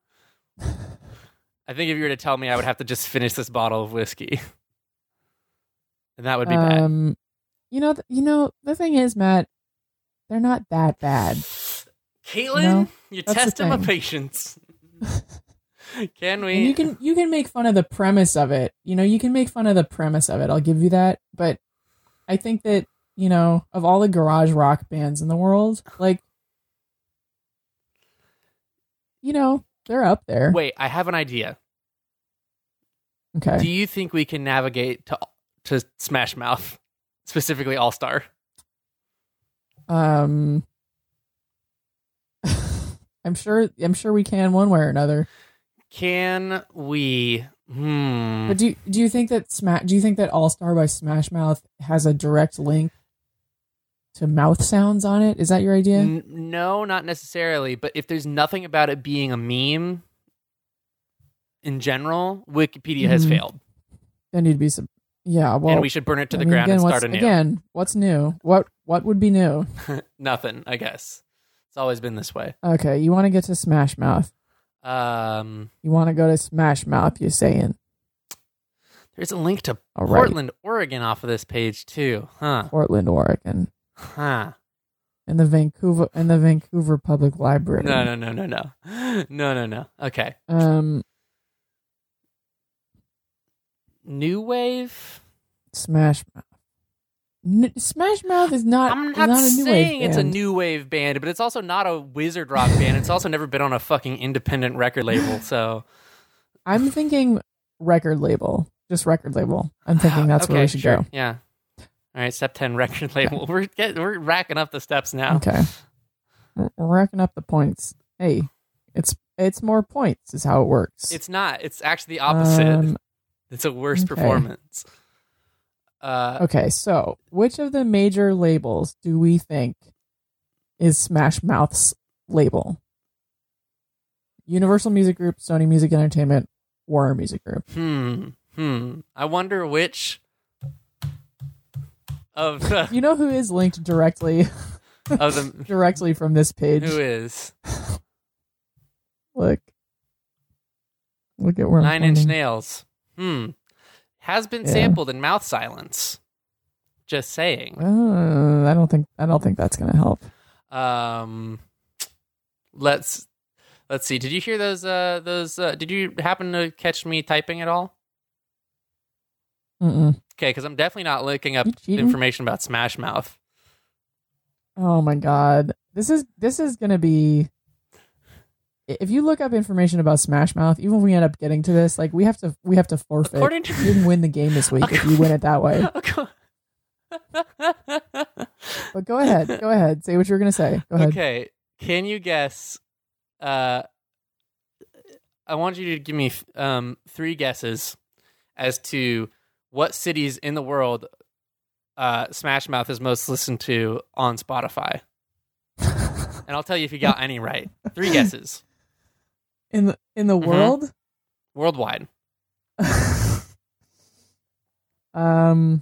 I think if you were to tell me, I would have to just finish this bottle of whiskey, and that would be bad. Um, you know, th- you know, the thing is, Matt, they're not that bad. Caitlin, No, you're that's the testing my thing. patience. Can we? And you can you can make fun of the premise of it. You know, you can make fun of the premise of it. I'll give you that. But I think that, you know, of all the garage rock bands in the world, like, you know, they're up there. Wait, I have an idea. Okay. Do you think we can navigate to to Smash Mouth, specifically All Star? Um, I'm sure. I'm sure we can one way or another. Can we? Hmm. But do you, do you think that Smash? Do you think that All Star by Smash Mouth has a direct link to mouth sounds on it? Is that your idea? N- no, not necessarily. But if there's nothing about it being a meme in general, Wikipedia has Mhm. failed, There need to be some. Yeah. Well, and we should burn it to I the mean, ground again, and what's, start anew. Again, what's new? What what would be new? Nothing, I guess. It's always been this way. Okay, you want to get to Smash Mouth. Um, You want to go to Smash Mouth, you're saying. there's a link to All right. Portland, Oregon off of this page too. Huh. Portland, Oregon. Huh. In the Vancouver in the Vancouver Public Library. No, no, no, no, no. No, no, no. Okay. Um New Wave? Smash Mouth. N- Smash Mouth is not I'm is not, not a new saying wave it's a band. new wave band, but it's also not a wizard rock band. It's also never been on a fucking independent record label, so I'm thinking record label. Just record label. I'm thinking that's okay, where we should sure. go. Yeah. All right, step ten record label. We're get, we're racking up the steps now. Okay. We're we're racking up the points. Hey, it's it's more points is how it works. It's not. It's actually the opposite. Um, it's a worse okay. performance. Uh, Okay, so which of the major labels do we think is Smash Mouth's label? Universal Music Group, Sony Music Entertainment, Warner Music Group. Hmm. Hmm. I wonder which of the You know who is linked directly of the directly from this page? who is Look. Look at where I'm Nine Inch pointing. Nails. Hmm. Has been Yeah. sampled in Mouth Silence. Just saying. Uh, I don't think I don't think that's gonna help. Um. Let's let's see. Did you hear those? Uh, those. Uh, did you happen to catch me typing at all? Mm-mm. Okay, because I'm definitely not looking up You cheating? information about Smash Mouth. Oh my god. This is this is gonna be if you look up information about Smash Mouth, even if we end up getting to this, like we have to we have to forfeit. According to- You didn't win the game this week if you win it that way. But go ahead. Go ahead. Say what you were gonna say. Go ahead. Okay, can you guess? Uh, I want you to give me um three guesses as to what cities in the world uh, Smash Mouth is most listened to on Spotify, and I'll tell you if you got any right. Three guesses In the in the Mhm. world? worldwide. um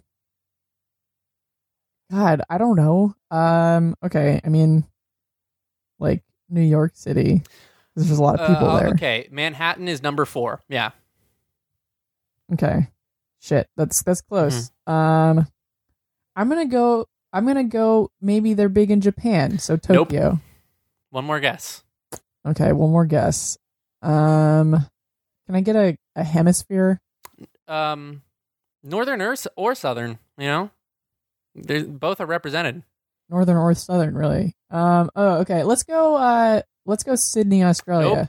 God, I don't know. Um okay, I mean like New York City. There's just a lot of people Uh, there. Okay, Manhattan is number four. Yeah. Okay. Shit, that's that's close. Mm-hmm. Um, I'm gonna go. I'm gonna go. Maybe they're big in Japan, so Nope. Tokyo. One more guess. Okay, one more guess. Um, can I get a, a hemisphere? Um, northern or, or southern, you know? They're, both are represented. Northern or southern, really? Um. Oh, okay. Let's go. Uh. Let's go Sydney, Australia.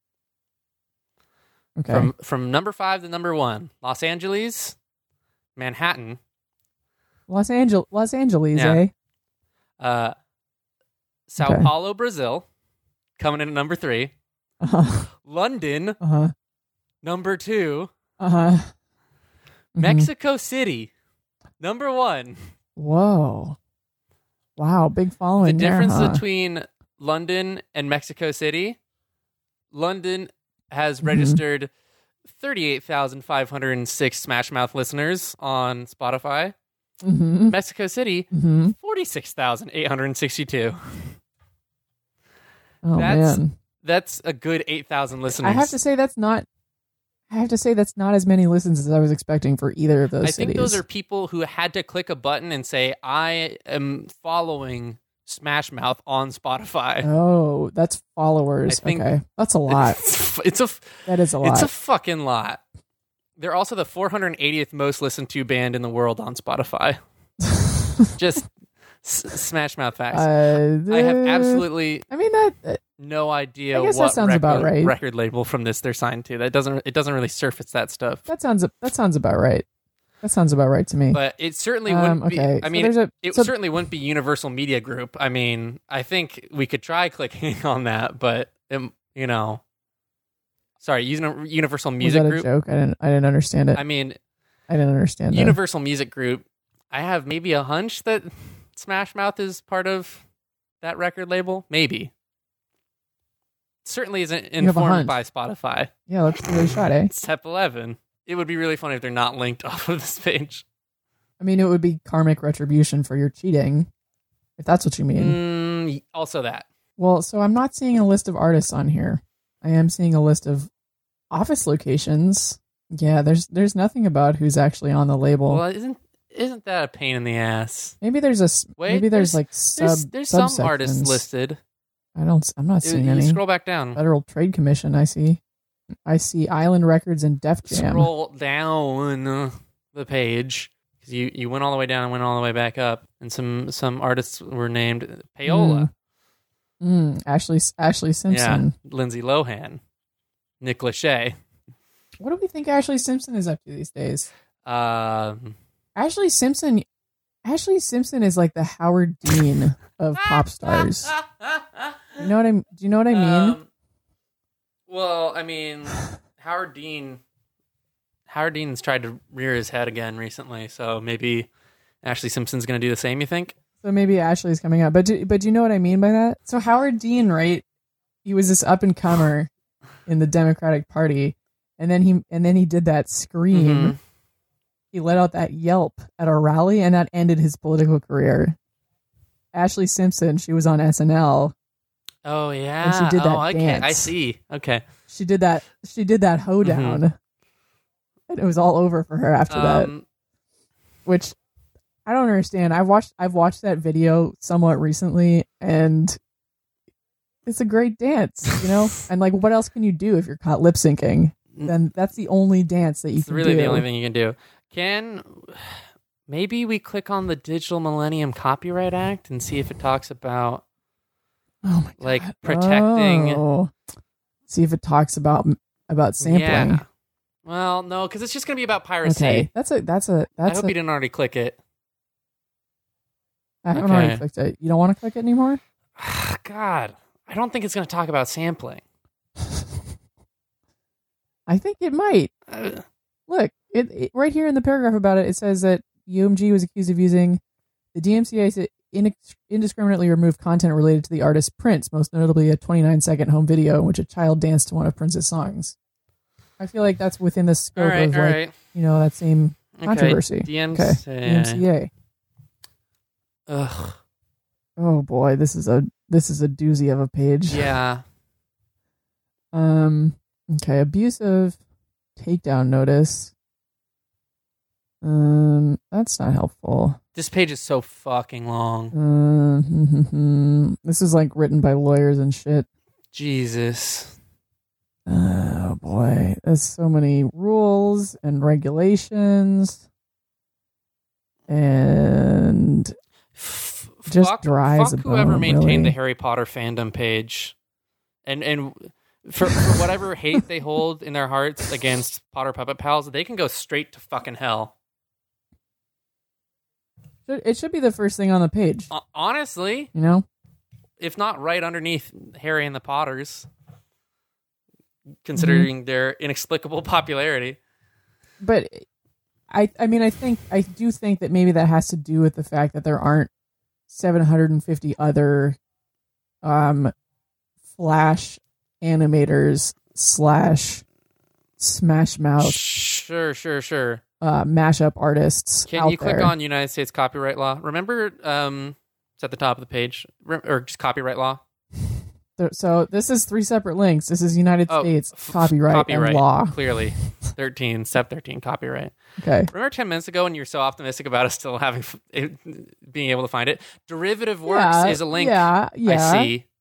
Nope. Okay. From from number five to number one, Los Angeles, Manhattan, Los Angeles, Los Angeles, Yeah. eh? uh, Sao Okay. Paulo, Brazil, coming in at number three. Uh huh. London, Uh huh. number two. Uh huh. Mexico City, number one. Whoa. Wow, big following. The there, difference huh? between London and Mexico City, London has Mhm. registered thirty-eight thousand five hundred six Smash Mouth listeners on Spotify. Mhm. Mexico City, Mhm. forty-six thousand eight hundred sixty-two. Oh That's- man. That's a good eight thousand listeners. I have to say that's not. I have to say that's not as many listens as I was expecting for either of those I think cities. those are people who had to click a button and say, I am following Smash Mouth on Spotify. Oh, that's followers. I think- Okay, that's a lot. It's, it's a That is a lot. It's a fucking lot. They're also the four hundred eightieth most listened to band in the world on Spotify. Just s- Smash Mouth facts. Uh, I have the- absolutely I mean that. uh, no idea I guess that what sounds record, about right. record label from this they're signed to. That doesn't it doesn't really surface that stuff. That sounds. That sounds about right. That sounds about right to me. But it certainly Um, wouldn't okay, be. I so mean, there's a- it so- certainly wouldn't be Universal Media Group. I mean, I think we could try clicking on that, but um, you know, sorry, Uni- Universal Was Music that a Group. joke? I didn't. I didn't understand it. I mean, I didn't understand that. Universal Music Group. I have maybe a hunch that Smash Mouth is part of that record label. Maybe. Certainly isn't have a informed hunch. by Spotify. Yeah, let's give it a shot, eh? Step eleven. It would be really funny if they're not linked off of this page. I mean, it would be karmic retribution for your cheating, if that's what you mean. Mm, also that. Well, so I'm not seeing a list of artists on here. I am seeing a list of office locations. Yeah, there's there's nothing about who's actually on the label. Well, isn't isn't that a pain in the ass? maybe there's a s- Wait, maybe there's, there's- like sub There's there's some subsections. artists listed. I don't. I'm not You, seeing you any. scroll back down. Federal Trade Commission. I see. I see Island Records and Def Jam. Scroll down uh, the page because you, you went all the way down and went all the way back up, and some some artists were named Payola, Mm, Ashley Ashley Simpson. yeah, Lindsay Lohan, Nick Lachey. What do we think Ashley Simpson is up to these days? Um, Ashley Simpson. Ashley Simpson is like the Howard Dean of pop stars. You know what I? Do you know what I mean? Um, well, I mean, Howard Dean. Howard Dean's tried to rear his head again recently, so maybe Ashley Simpson's going to do the same. You think? So maybe Ashley's coming out, but do, but do you know what I mean by that? So Howard Dean, right? He was this up and comer in the Democratic Party, and then he and then he did that scream. Mhm. He let out that yelp at a rally, and that ended his political career. Ashley Simpson, she was on S N L. Oh yeah, And she did that oh, okay. dance. I see. Okay. She did that. She did that hoedown, and it was all over for her after that. Um, Which I don't understand. I've watched. I've watched that video somewhat recently, and it's a great dance, you know. And like, what else can you do if you're caught lip syncing? Then that's the only dance that you It's can really do. the only thing you can do. Can maybe we click on the Digital Millennium Copyright Act and see if it talks about Oh my god! like protecting. Oh. See if it talks about about sampling. Yeah. Well, no, because it's just gonna be about piracy. Okay, that's a that's a I that's hope a, you didn't already click it. I haven't okay. already clicked it. You don't want to click it anymore? God, I don't think it's gonna talk about sampling. I think it might. Uh, Look, it, it right here in the paragraph about it, it says that U M G was accused of using the D M C A to in, indiscriminately remove content related to the artist Prince, most notably a twenty-nine second home video in which a child danced to one of Prince's songs. I feel like that's within the scope all right, of all like right. you know that same controversy. Okay. D M C A. Okay, D M C A. Ugh. Oh boy, this is a this is a doozy of a page. Yeah. Um. Okay, abusive takedown notice. Um, that's not helpful. This page is so fucking long. Um, this is like written by lawyers and shit. Jesus. Oh boy, there's so many rules and regulations, and F- just fuck, dries fuck a whoever bone, maintained really. the Harry Potter fandom page, and and for, for whatever hate they hold in their hearts against Potter Puppet Pals, they can go straight to fucking hell. It should be the first thing on the page, Uh, honestly, you know. if not right underneath Harry and the Potters, considering mm-hmm. their inexplicable popularity. But I, I mean, I think I do think that maybe that has to do with the fact that there aren't seven hundred fifty other, um, Flash animators slash Smash Mouth. Sure, sure, sure. Uh, mashup artists. Can out you click there. on United States copyright law? Remember, um, it's at the top of the page, or just copyright law. So this is three separate links. This is United oh, States copyright, copyright and law. Clearly, thirteen, step thirteen, copyright. Okay. Remember ten minutes ago when you were so optimistic about us still having it, being able to find it? Derivative Works yeah, is a link. Yeah, yeah. I see.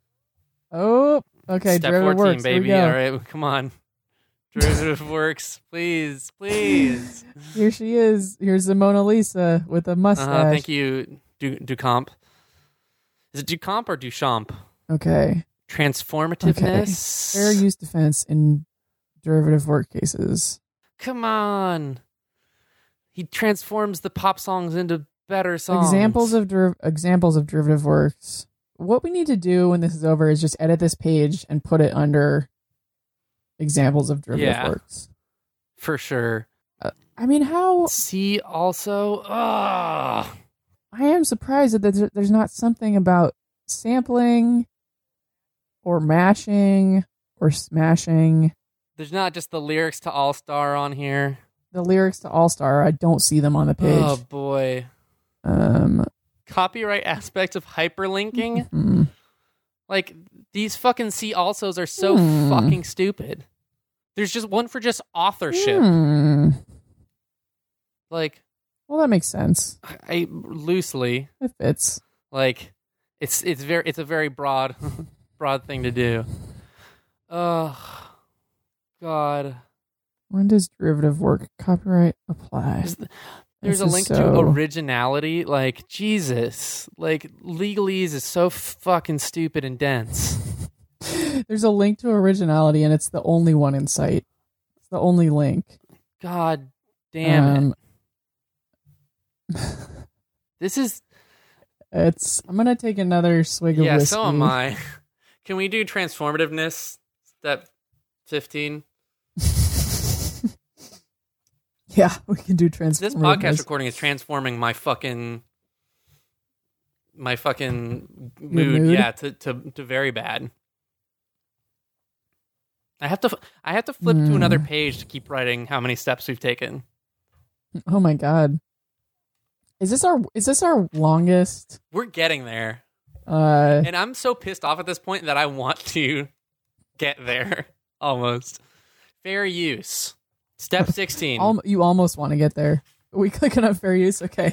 Oh, okay. Step Derivative fourteen, works. baby. All right, come on. Derivative Works, please, please. Here she is. Here's the Mona Lisa with a mustache. Uh, thank you, du- Ducamp. Is it Ducamp or Duchamp? Okay. Transformativeness. Okay. Fair use defense in derivative work cases. Come on. He transforms the pop songs into better songs. Examples of der- examples of derivative works. What we need to do when this is over is just edit this page and put it under examples of derivative yeah, works. For sure. Uh, I mean, how... See also... Ugh. I am surprised that there's, there's not something about sampling or mashing or smashing. There's not just the lyrics to All Star on here. The lyrics to All Star, I don't see them on the page. Oh, boy. Um, Copyright aspects of hyperlinking? Mm-hmm. Like, these fucking see alsos are so hmm. fucking stupid. There's just one for just authorship. Hmm. Like... Well, that makes sense. I loosely... It fits. Like, it's it's very it's a very broad broad thing to do. Oh, God. When does derivative work copyright apply? There's This a is link so... to originality. Like, Jesus. Like, legalese is so fucking stupid and dense. There's a link to originality, and it's the only one in sight. It's the only link. God damn um, it. This is... It's. I'm gonna take another swig of yeah, whiskey. so am I. Can we do transformativeness? Step fifteen. Yeah, we can do transformativeness. This podcast recording is transforming my fucking my fucking mood, mood? yeah, to, to to very bad. I have to I have to flip mm. to another page to keep writing how many steps we've taken. Oh my God. Is this our is this our longest? We're getting there. Uh, and I'm so pissed off at this point that I want to get there almost. Fair use. Step sixteen. al- you almost want to get there. Are we clicking on fair use? Okay.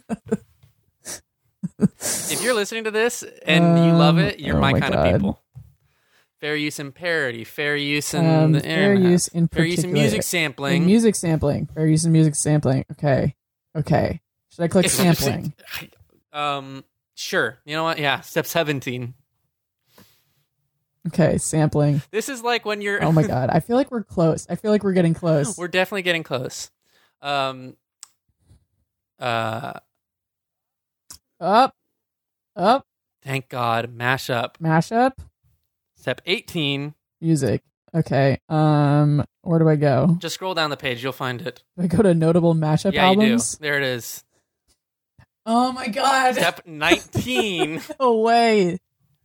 If you're listening to this and um, you love it, you're oh my, my kind God. of people. Fair use in parody, fair use in um, the fair internet, use in fair use in music sampling. In music sampling. Fair use in music sampling. Okay. Okay. Should I click sampling? um, sure. You know what? Yeah. Step seventeen. Okay, sampling. This is like when you're. Oh my God! I feel like we're close. I feel like we're getting close. We're definitely getting close. Um. Uh. Up. Up. Thank God. Mashup. Mashup. Step eighteen. Music. Okay. Um. Where do I go? Just scroll down the page. You'll find it. Do I go to notable mashup yeah, albums? you do. There it is. Oh my God! Step nineteen. No way.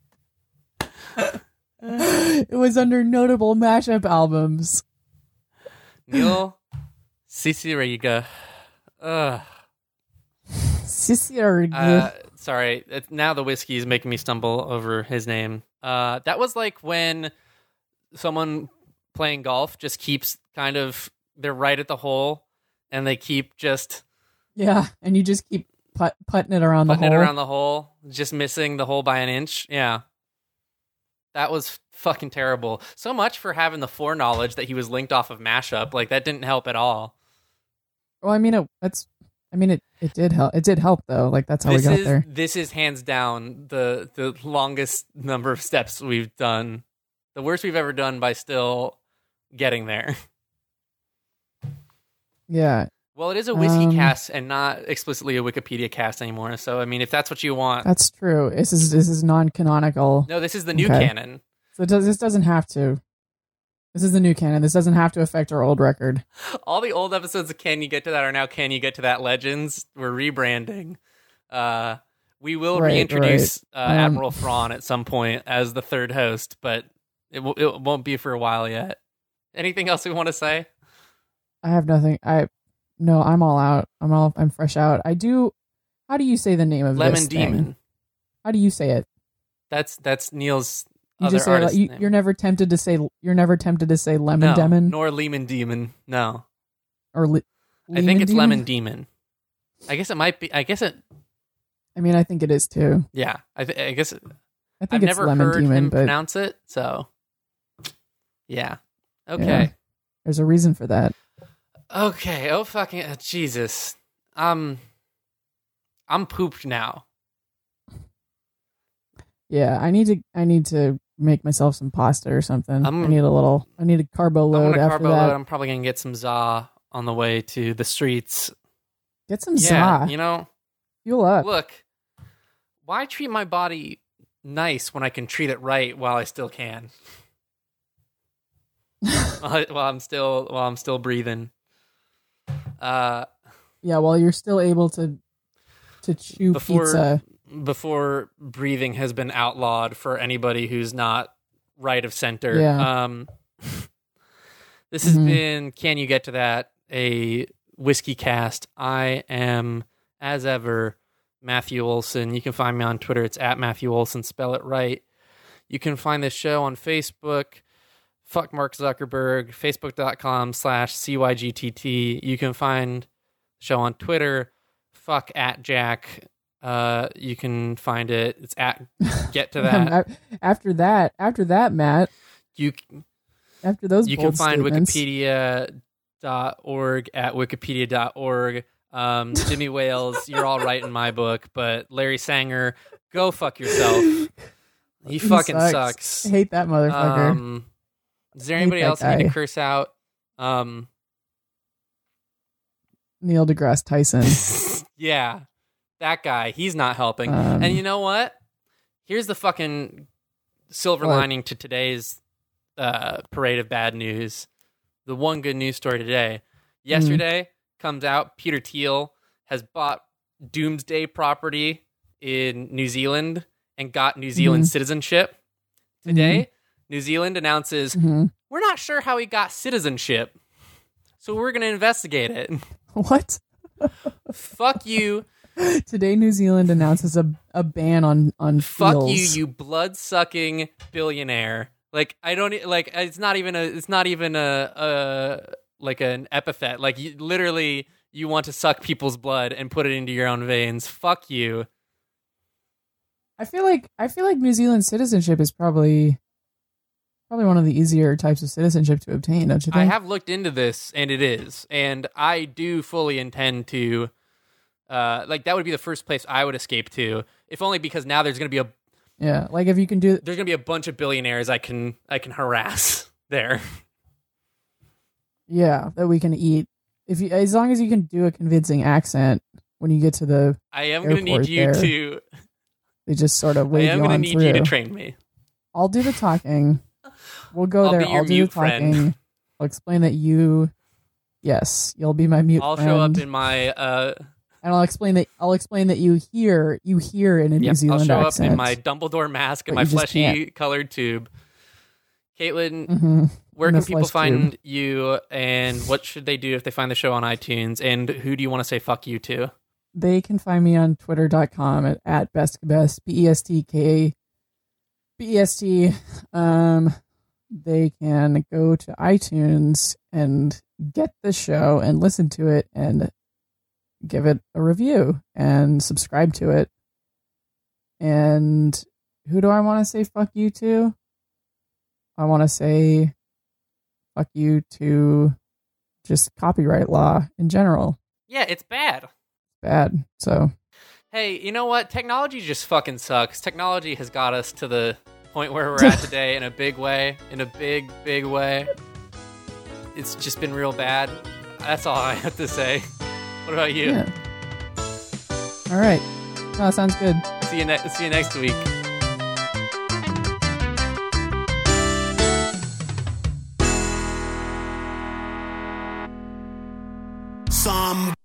It was under notable mashup albums. Neil Cicierega. Ugh. Cicierega. Uh, sorry. It, now the whiskey is making me stumble over his name. Uh, that was like when someone playing golf just keeps kind of, they're right at the hole and they keep just... Yeah, and you just keep put, putting it around putting the hole. it around the hole, just missing the hole by an inch. Yeah. That was fucking terrible. So much for having the foreknowledge that he was linked off of Mashup. Like, that didn't help at all. Well, I mean, it, that's. I mean, it, it did help. It did help though. Like that's how this we got is, there. This is hands down the the longest number of steps we've done. The worst we've ever done by still getting there. Yeah. Well, it is a whiskey um, cast and not explicitly a Wikipedia cast anymore. So, I mean, if that's what you want, That's true. This is this is non-canonical. no, this is the new Okay. canon. So it does, this doesn't have to. This is the new canon. This doesn't have to affect our old record. All the old episodes of Can You Get to That are now Can You Get to That Legends. We're rebranding. Uh, we will Right, reintroduce right. Uh, Um, Admiral Thrawn at some point as the third host, but it, w- it won't be for a while yet. Anything else we want to say? I have nothing. I no. I'm all out. I'm all. I'm fresh out. I do. How do you say the name of Lemon this Demon. thing? How do you say it? That's that's Neil's You other just say artist you, name. you're never tempted to say. You're never tempted to say lemon no, demon nor Lemon Demon. No, or. Le- I think it's demon? Lemon Demon. I guess it might be. I guess it. I mean, I think it is too. Yeah, I, th- I guess. It, I think I've it's never lemon heard demon, him but pronounce it, so yeah. Okay. Yeah. there's a reason for that. Okay. Oh fucking uh, Jesus. Um, I'm pooped now. Yeah, I need to. I need to make myself some pasta or something. I'm- I need a little. I need a carbo I'm load gonna after carbo that. load. I'm probably gonna get some za on the way to the streets. Get some Yeah, za. you know. Fuel up. Look, why treat my body nice when I can treat it right while I still can? while, I- while I'm still while I'm still breathing. Uh, Yeah, while you're still able to to chew Before- pizza. before breathing has been outlawed for anybody who's not right of center. Yeah. Um, this has Mhm. been Can You Get to That? A whiskey cast. I am, as ever, Matthew Olson. You can find me on Twitter. It's at Matthew Olson. Spell it right. You can find this show on Facebook. Fuck Mark Zuckerberg. Facebook.com slash CYGTT. You can find the show on Twitter. Fuck at Jack. Uh, you can find it. It's at Get to That. after that, after that, Matt. You After those, you can bold find statements, wikipedia dot org at wikipedia dot org. Um, Jimmy Wales, you're all right in my book, but Larry Sanger, go fuck yourself. He, He fucking sucks. sucks. I hate that motherfucker. Um, is there Hate anybody that else I need guy. to curse out? Um, Neil deGrasse Tyson. yeah, that guy. He's not helping. Um, And you know what? Here's the fucking silver What? lining to today's uh, parade of bad news. The one good news story today. Yesterday comes out, Peter Thiel has bought Doomsday property in New Zealand and got New Zealand Mhm. citizenship. Today, New Zealand announces, Mhm. we're not sure how he got citizenship, so we're going to investigate it. What? Fuck you. Today, New Zealand announces a, a ban on on Fuck feels. you, you blood-sucking billionaire. Like, I don't e- like. It's not even a. It's not even a. a like an epithet. Like, you, literally, you want to suck people's blood and put it into your own veins. Fuck you. I feel like I feel like New Zealand citizenship is probably probably one of the easier types of citizenship to obtain. Don't you think? I have looked into this, and it is, and I do fully intend to. Uh, like that would be the first place I would escape to, if only because now there's gonna be a Yeah, like if you can do. there's gonna be a bunch of billionaires I can I can harass there. Yeah, that we can eat. If you, as long as you can do a convincing accent when you get to the, I am gonna need Airport you there. to. they just sort of I wave am you gonna on need through. you to train me. I'll do the talking. We'll go I'll there. be your I'll do mute the talking. friend. I'll explain that you. Yes, you'll be my mute I'll friend. show up in my uh and I'll explain that. I'll explain that you hear you hear in a New yep, I'll Zealand show accent. up in my Dumbledore mask and But my you just fleshy colored tube. Caitlin, Mhm. where In can the people flesh find tube. you, and what should they do if they find the show on iTunes? And who do you want to say fuck you to? They can find me on twitter dot com at, at bestkbest, B E S T K B E S T. Um, they can go to iTunes and get the show and listen to it and give it a review and subscribe to it. And who do I want to say fuck you to? I want to say fuck you to just copyright law in general. Yeah, it's bad. Bad. So, hey, you know what? Technology just fucking sucks. Technology has got us to the point where we're at today in a big way, in a big, big way. It's just been real bad. That's all I have to say. What about you? Yeah. All right. No, that sounds good. See you, ne- see you next week. Some